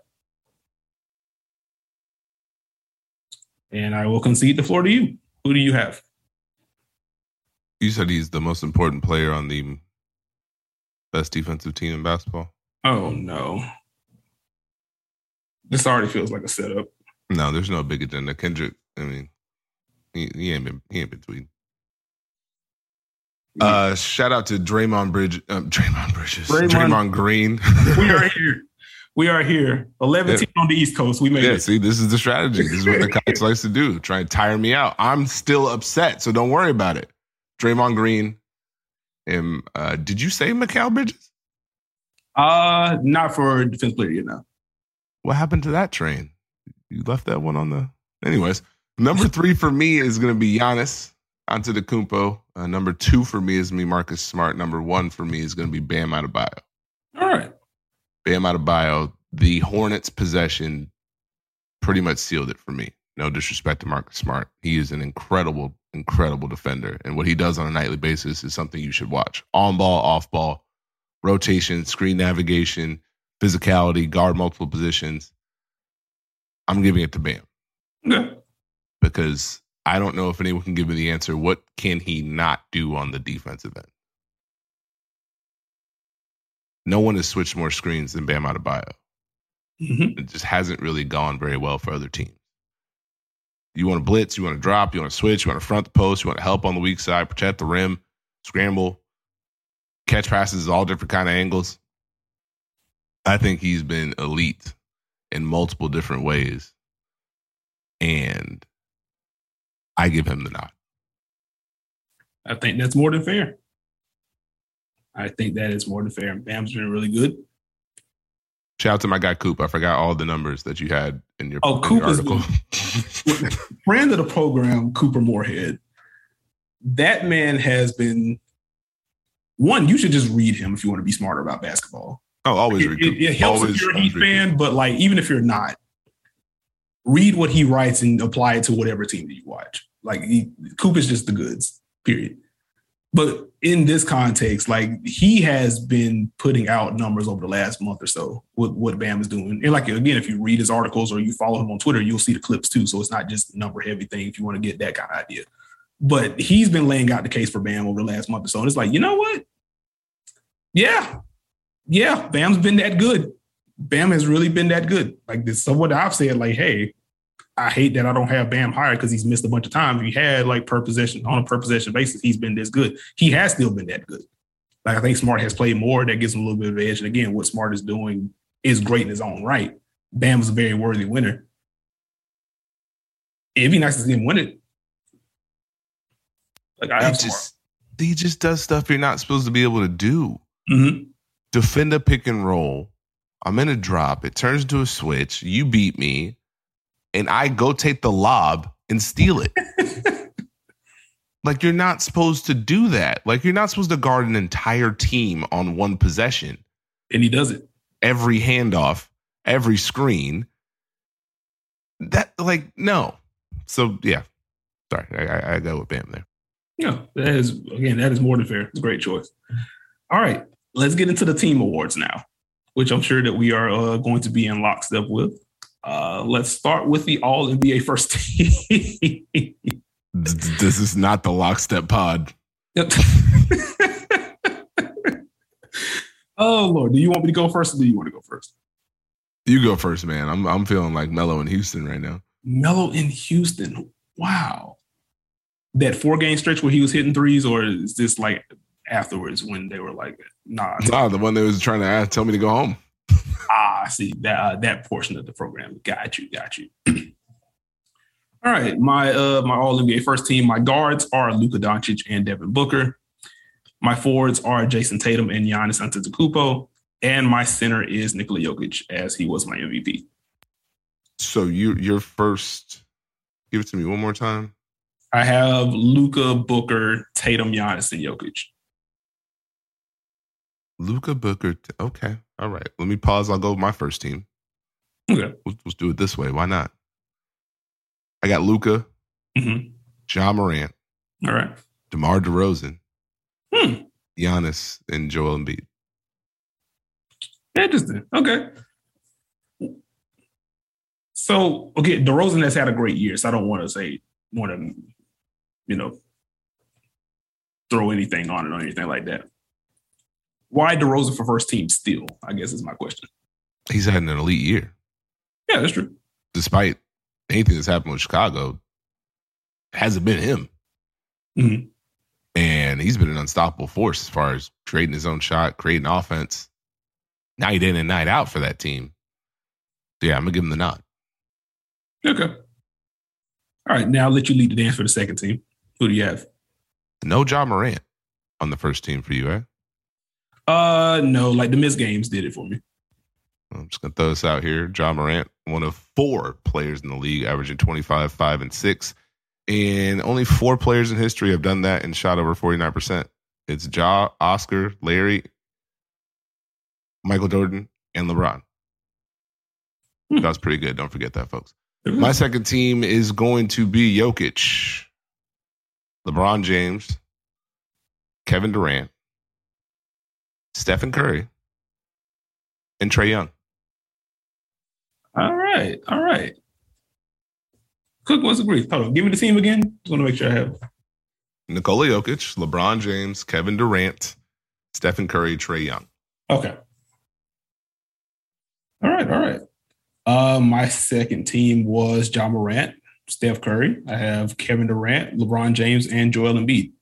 And I will concede the floor to you. Who do you have? You said he's the most important player on the best defensive team in basketball? Oh, no. This already feels like a setup. No, there's no big agenda. Kendrick, I mean, he, he ain't been he ain't been tweeting. Yeah. Uh, shout out to Draymond Bridge, um, Draymond Bridges, Draymond, Draymond Green. We are here. We are here. eleven teams yeah. on the East Coast. We made yeah, it. See, this is the strategy. This is what the Cox likes to do. Try and tire me out. I'm still upset, so don't worry about it. Draymond Green. And, uh, did you say Mikal Bridges? Uh, not for defense player, you know. What happened to that train? You left that one on the... Anyways, number three for me is going to be Giannis Antetokounmpo. Uh, number two for me is me, Marcus Smart. Number one for me is going to be Bam Adebayo. All right. Bam Adebayo, the Hornets' possession pretty much sealed it for me. No disrespect to Marcus Smart. He is an incredible, incredible defender. And what he does on a nightly basis is something you should watch. On ball, off ball, rotation, screen navigation, physicality, guard multiple positions. I'm giving it to Bam. Yeah. Because I don't know if anyone can give me the answer. What can he not do on the defensive end? No one has switched more screens than Bam Adebayo. Mm-hmm. It just hasn't really gone very well for other teams. You want to blitz, you want to drop, you want to switch, you want to front the post, you want to help on the weak side, protect the rim, scramble, catch passes, all different kind of angles. I think he's been elite in multiple different ways. And I give him the nod. I think that's more than fair. I think that is more than fair. Bam's been really good. Shout out to my guy Coop. I forgot all the numbers that you had in your, oh, in Coop your article. Is friend of the program, Cooper Moorhead. That man has been one, you should just read him if you want to be smarter about basketball. Oh, always read. It, it, it helps always, if you're a Heat fan, but like even if you're not, read what he writes and apply it to whatever team that you watch. Like he, Coop is just the goods, period. But in this context, like he has been putting out numbers over the last month or so with what Bam is doing. And like, again, if you read his articles or you follow him on Twitter, you'll see the clips too. So it's not just number heavy thing if you want to get that kind of idea. But he's been laying out the case for Bam over the last month or so. And it's like, you know what? Yeah. Yeah. Bam's been that good. Bam has really been that good. Like this, so what I've said, like, hey, I hate that I don't have Bam higher because he's missed a bunch of times. He had like per possession on a per possession basis, he's been this good. He has still been that good. Like I think Smart has played more. That gives him a little bit of edge. And again, what Smart is doing is great in his own right. Bam is a very worthy winner. It'd be nice to see him win it. Like I have just, he just does stuff you're not supposed to be able to do. Mm-hmm. Defend a pick and roll. I'm in a drop. It turns into a switch. You beat me. And I go take the lob and steal it. Like, you're not supposed to do that. Like, you're not supposed to guard an entire team on one possession. And he does it. Every handoff, every screen. That, like, no. So, yeah. Sorry, I, I, I go with Bam there. Yeah, that is, again, that is more than fair. It's a great choice. All right, let's get into the team awards now, which I'm sure that we are uh, going to be in lockstep with. Uh, let's start with the All N B A first team. This is not the lockstep pod. Yep. Oh Lord, do you want me to go first, or do you want to go first? You go first, man. I'm I'm feeling like Melo in Houston right now. Melo in Houston. Wow. That four game stretch where he was hitting threes, or is this like afterwards when they were like, nah? Nah, the one that was trying to ask, tell me to go home. Ah, see that uh, that portion of the program. Got you, got you. All right, my uh my All N B A first team. My guards are Luka Doncic and Devin Booker. My forwards are Jason Tatum and Giannis Antetokounmpo, and my center is Nikola Jokic, as he was my M V P. So you your first, give it to me one more time. I have Luka, Booker, Tatum, Giannis, and Jokic. Luka, Booker. Okay. All right. Let me pause. I'll go with my first team. Okay. Let's, let's do it this way. Why not? I got Luka, mm-hmm. Ja Morant. All right. DeMar DeRozan. Hmm. Giannis, and Joel Embiid. Interesting. Okay. So, okay, DeRozan has had a great year, so I don't want to say, want to, you know, throw anything on it or anything like that. Why DeRozan for first team still, I guess is my question. He's had an elite year. Yeah, that's true. Despite anything that's happened with Chicago, it hasn't been him. Mm-hmm. And he's been an unstoppable force as far as creating his own shot, creating offense, night in and night out for that team. Yeah, I'm going to give him the nod. Okay. All right, now I'll let you lead the dance for the second team. Who do you have? No Ja Morant on the first team for you, eh? Uh, no, like the missed games did it for me. I'm just going to throw this out here. Ja Morant, one of four players in the league, averaging twenty-five, five, and six. And only four players in history have done that and shot over forty-nine percent. It's Ja, Oscar, Larry, Michael Jordan, and LeBron. Hmm. That was pretty good. Don't forget that, folks. Mm-hmm. My second team is going to be Jokic, LeBron James, Kevin Durant, Stephen Curry, and Trae Young. All right. All right. Cook wants to agree. Hold on. Give me the team again. Just want to make sure I have it. Nikola Jokic, LeBron James, Kevin Durant, Stephen Curry, Trae Young. Okay. All right. All right. Uh, my second team was Ja Morant, Steph Curry. I have Kevin Durant, LeBron James, and Joel Embiid.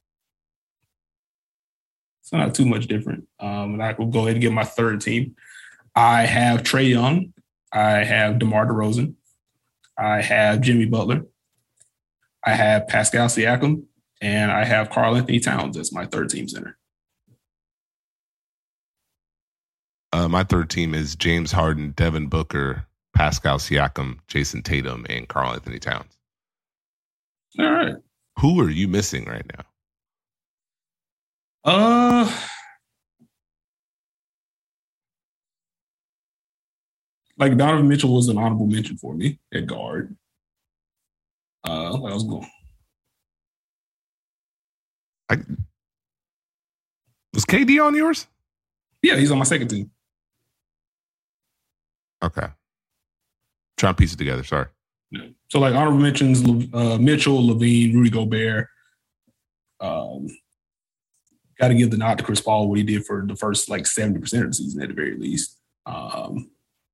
It's not too much different. Um, and I will go ahead and get my third team. I have Trae Young. I have DeMar DeRozan. I have Jimmy Butler. I have Pascal Siakam. And I have Karl Anthony Towns as my third team center. Uh, my third team is James Harden, Devin Booker, Pascal Siakam, Jason Tatum, and Karl Anthony Towns. All right. Who are you missing right now? Uh, Like Donovan Mitchell was an honorable mention for me at guard. Uh, what else going? I, was K D on yours? Yeah, he's on my second team. Okay. Trying to piece it together. Sorry. Yeah. So like honorable mentions: uh, Mitchell, Levine, Rudy Gobert. Um, got to give the nod to Chris Paul what he did for the first like seventy percent of the season at the very least. Um,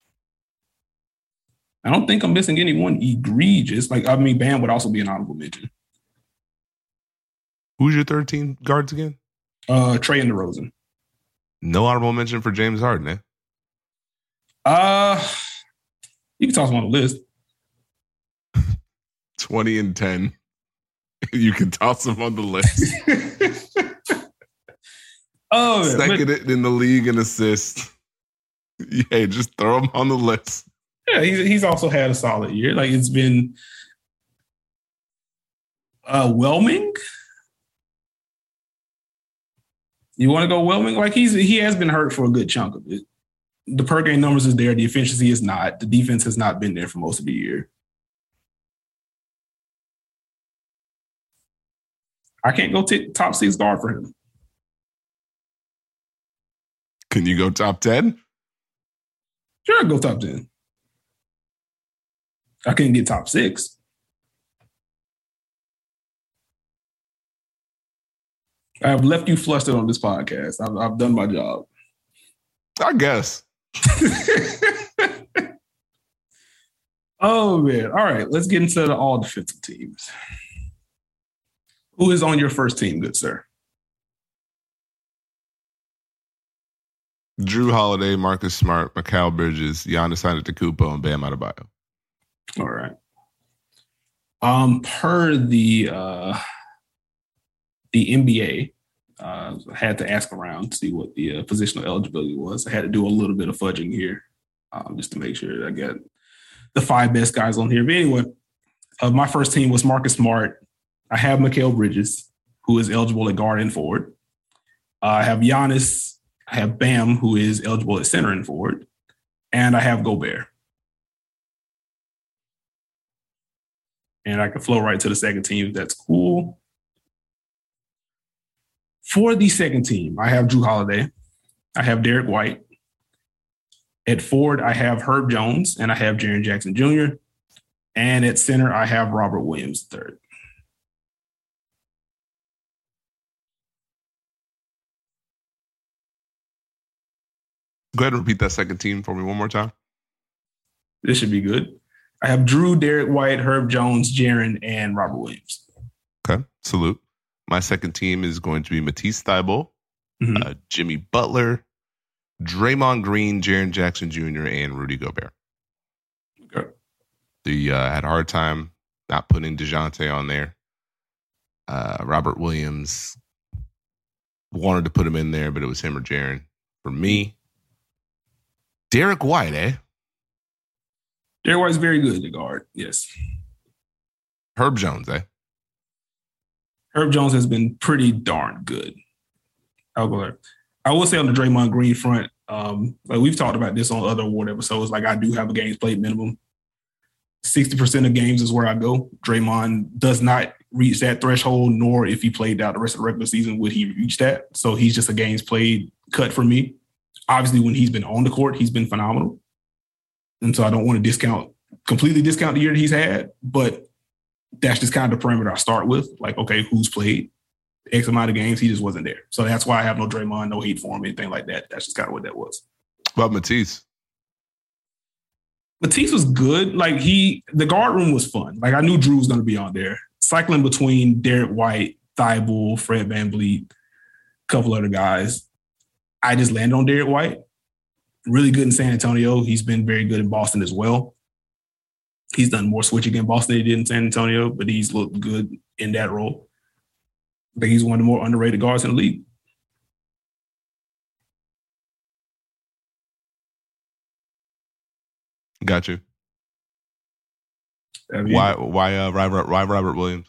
I don't think I'm missing anyone egregious. Like I mean, Bam would also be an honorable mention. Who's your third team guards again? Uh, Trey and DeRozan. No honorable mention for James Harden, eh? Uh, you can toss him on the list. twenty and ten. You can toss him on the list. Oh, second but, in the league in assists. Yeah, just throw him on the list. Yeah, he's he's also had a solid year. Like it's been uh, whelming. You want to go whelming? Like he's he has been hurt for a good chunk of it. The per game numbers is there. The efficiency is not. The defense has not been there for most of the year. I can't go t- top six guard for him. Can you go top ten? Sure, I'll go top ten. I couldn't get top six. I've left you flustered on this podcast. I've, I've done my job. I guess. Oh, man. All right. Let's get into the all defensive teams. Who is on your first team, good sir? Drew Holiday, Marcus Smart, Mikal Bridges, Giannis Antetokounmpo, and Bam Adebayo. All right. Um, per the uh, the N B A, uh, I had to ask around to see what the uh, positional eligibility was. I had to do a little bit of fudging here um, just to make sure that I got the five best guys on here. But anyway, uh, my first team was Marcus Smart. I have Mikal Bridges, who is eligible at guard and forward. Uh, I have Giannis. I have Bam, who is eligible at center and forward. And I have Gobert. And I can flow right to the second team. That's cool. For the second team, I have Drew Holiday. I have Derek White. At forward, I have Herb Jones, and I have Jaren Jackson Junior And at center, I have Robert Williams the third. Go ahead and repeat that second team for me one more time. This should be good. I have Drew, Derek White, Herb Jones, Jaren, and Robert Williams. Okay, salute. My second team is going to be Matisse Thybulle, mm-hmm. uh, Jimmy Butler, Draymond Green, Jaren Jackson Junior, and Rudy Gobert. Okay. The uh, had a hard time not putting DeJounte on there. Uh, Robert Williams wanted to put him in there, but it was him or Jaren. For me, Derek White, eh? Derek White's very good at guard, yes. Herb Jones, eh? Herb Jones has been pretty darn good. I'll go there. I will say on the Draymond Green front, um, like we've talked about this on other award episodes, like I do have a games played minimum. sixty percent of games is where I go. Draymond does not reach that threshold, nor if he played out the rest of the regular season would he reach that. So he's just a games played cut for me. Obviously, when he's been on the court, he's been phenomenal. And so I don't want to discount, completely discount the year that he's had, but that's just kind of the parameter I start with. Like, okay, who's played X amount of games? He just wasn't there. So that's why I have no Draymond, no hate for him, anything like that. That's just kind of what that was. What about Matisse? Matisse was good. Like he, the guard room was fun. Like I knew Drew was going to be on there. Cycling between Derek White, Thybulle, Fred VanVleet, a couple other guys. I just landed on Derek White. Really good in San Antonio. He's been very good in Boston as well. He's done more switching in Boston than he did in San Antonio, but he's looked good in that role. I think he's one of the more underrated guards in the league. Got you. I mean, why? Why? Uh, Robert, why Robert Williams?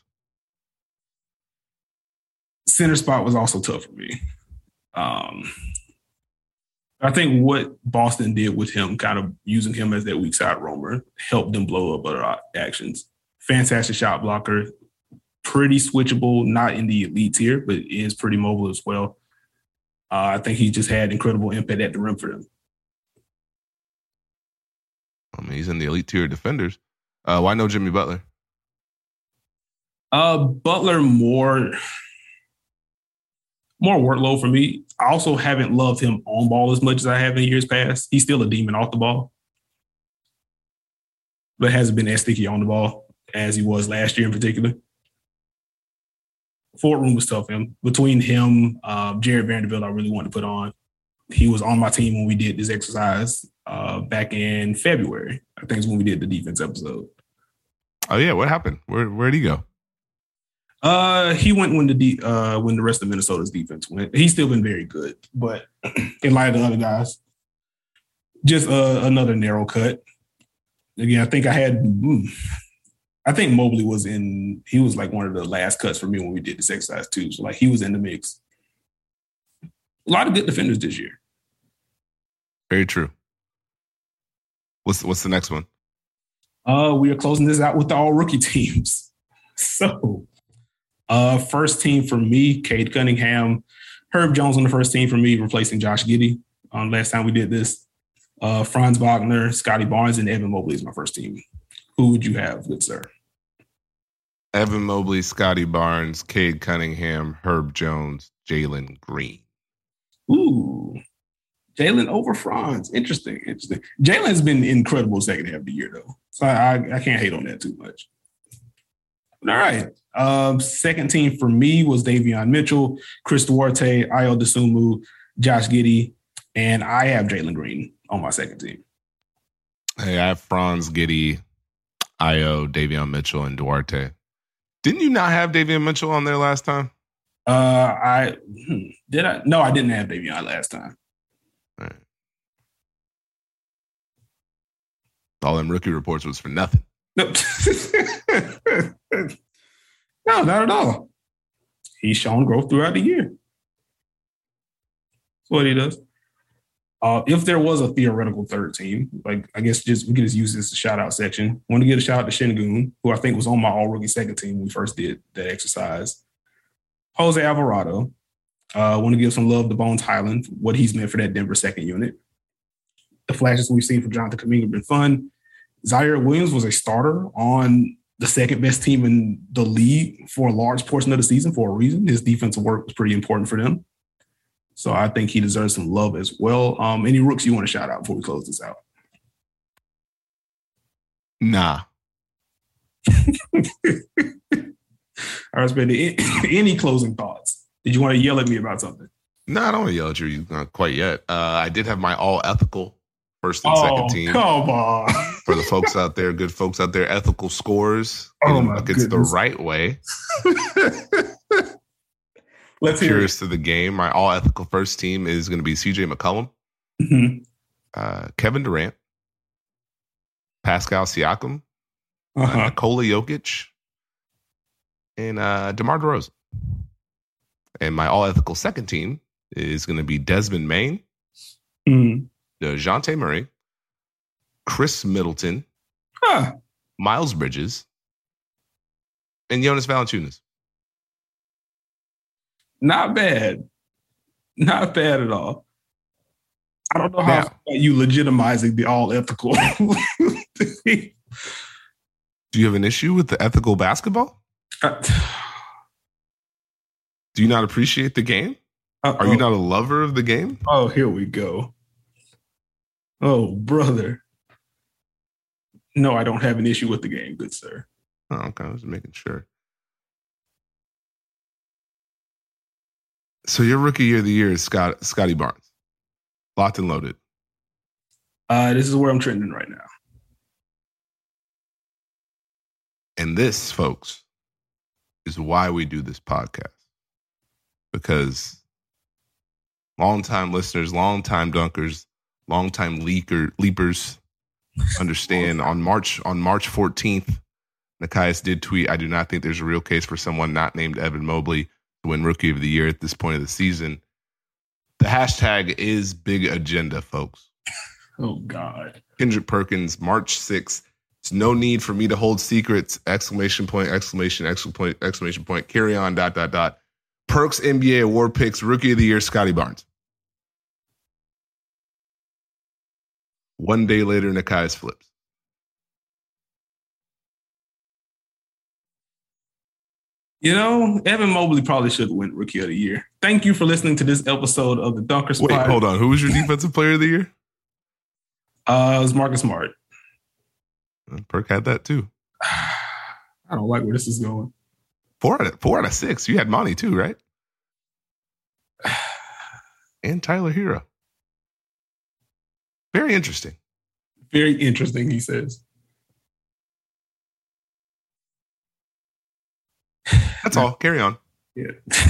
Center spot was also tough for me. Um, I think what Boston did with him, kind of using him as that weak side roamer, helped them blow up other actions. Fantastic shot blocker, pretty switchable, not in the elite tier, but is pretty mobile as well. Uh, I think he just had incredible impact at the rim for them. I mean, he's in the elite tier defenders. Uh, why no Jimmy Butler? Uh, Butler more, more workload for me. I also haven't loved him on ball as much as I have in years past. He's still a demon off the ball, but hasn't been as sticky on the ball as he was last year in particular. Fort Room was tough for him. Between him, uh, Jared Vanderbilt, I really wanted to put on. He was on my team when we did this exercise uh, back in February. I think it's when we did the defense episode. Oh yeah, what happened? Where where'd he go? Uh, he went when the de- uh, when the rest of Minnesota's defense went. He's still been very good, but in light of the other guys, just uh, another narrow cut. Again, I think I had. Mm, I think Mobley was in. He was like one of the last cuts for me when we did this exercise too. So like he was in the mix. A lot of good defenders this year. Very true. What's what's the next one? Uh, we are closing this out with the all rookie teams. So, uh, first team for me, Cade Cunningham, Herb Jones on the first team for me, replacing Josh Giddey. Um, last time we did this, uh, Franz Wagner, Scotty Barnes, and Evan Mobley is my first team. Who would you have, good sir? Evan Mobley, Scotty Barnes, Cade Cunningham, Herb Jones, Jalen Green. Ooh, Jalen over Franz. Interesting, interesting. Jalen's been incredible second half of the year, though. So I, I, I can't hate on that too much. All right. Um, second team for me was Davion Mitchell, Chris Duarte, Ayo Dosunmu, Josh Giddey, and I have Jalen Green on my second team. Hey, I have Franz, Giddey, Ayo, Davion Mitchell, and Duarte. Didn't you not have Davion Mitchell on there last time? Uh, I hmm, did I? No, I didn't have Davion last time. All right. All them rookie reports was for nothing. No, no, not at all. He's shown growth throughout the year. That's what he does. Uh, if there was a theoretical third team, like I guess just we could just use this as a shout out section. Want to give a shout out to Şengün, who I think was on my all rookie second team when we first did that exercise. Jose Alvarado. Uh, want to give some love to Bones Highland, what he's meant for that Denver second unit. The flashes we've seen from Jonathan Kuminga have been fun. Zaire Williams was a starter on the second best team in the league for a large portion of the season for a reason. His defensive work was pretty important for them. So I think he deserves some love as well. Um, any rooks you want to shout out before we close this out? Nah. All right, Spendy, any closing thoughts? Did you want to yell at me about something? No, I don't want to yell at you. Not quite yet. Uh, I did have my all ethical first and oh, second team. Come on. For the folks out there, good folks out there, ethical scores. Oh, my It's the goodness. right way. Let's hear Curious to the game. My all ethical first team is going to be C J McCollum, mm-hmm. uh, Kevin Durant, Pascal Siakam, uh-huh. uh, Nikola Jokic, and uh, DeMar DeRozan. And my all ethical second team is going to be Desmond Main, mm-hmm. DeJounte Murray, Chris Middleton, huh. Miles Bridges, and Jonas Valanciunas. Not bad. Not bad at all. I don't know how Now, you legitimizing the all ethical. do you have an issue with the ethical basketball? Uh, Do you not appreciate the game? uh-oh. Are you not a lover of the game? Oh, here we go. Oh, brother. No, I don't have an issue with the game, good sir. Oh, okay. I was making sure. So your rookie year of the year is Scott, Scotty Barnes. Locked and loaded. Uh, this is where I'm trending right now. And this, folks, is why we do this podcast. Because longtime listeners, longtime dunkers, longtime leaker, leapers understand on March on March fourteenth, Nekias did tweet, I do not think there's a real case for someone not named Evan Mobley to win Rookie of the Year at this point of the season. The hashtag is big agenda, folks. Oh, God. Kendrick Perkins, March sixth. It's no need for me to hold secrets. Exclamation point, exclamation, exclamation point, exclamation point. Carry on, dot, dot, dot. Perks N B A award picks, Rookie of the Year, Scotty Barnes. One day later, Nakai's flips. You know, Evan Mobley probably should have won Rookie of the Year. Thank you for listening to this episode of the Dunker Spot. Wait, hold on. Who was your defensive player of the year? Uh, it was Marcus Smart. Perk had that too. I don't like where this is going. Four out of four out of six. You had Monty too, right? And Tyler Hero. Very interesting. Very interesting, he says. That's all. Carry on. Yeah.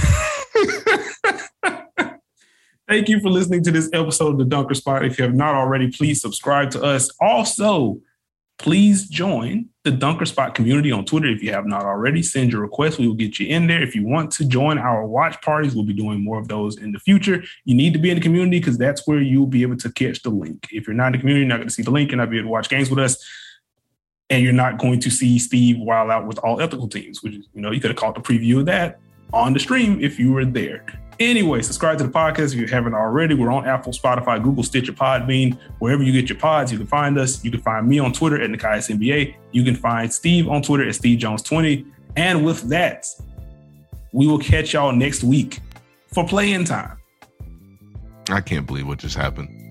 Thank you for listening to this episode of the Dunker Spot. If you have not already, please subscribe to us. Also, please join the Dunker Spot community on Twitter. If you have not already, send your request. We will get you in there. If you want to join our watch parties, we'll be doing more of those in the future. You need to be in the community because that's where you'll be able to catch the link. If you're not in the community, you're not going to see the link. You're not be able to watch games with us. And you're not going to see Steve wild out with all ethical teams, which is, you know, you could have caught the preview of that on the stream if you were there. Anyway, subscribe to the podcast if you haven't already. We're on Apple, Spotify, Google, Stitcher, Podbean. Wherever you get your pods, you can find us. You can find me on Twitter at Nekias N B A. You can find Steve on Twitter at Steve Jones twenty. And with that, we will catch y'all next week for Play-In Time. I can't believe what just happened.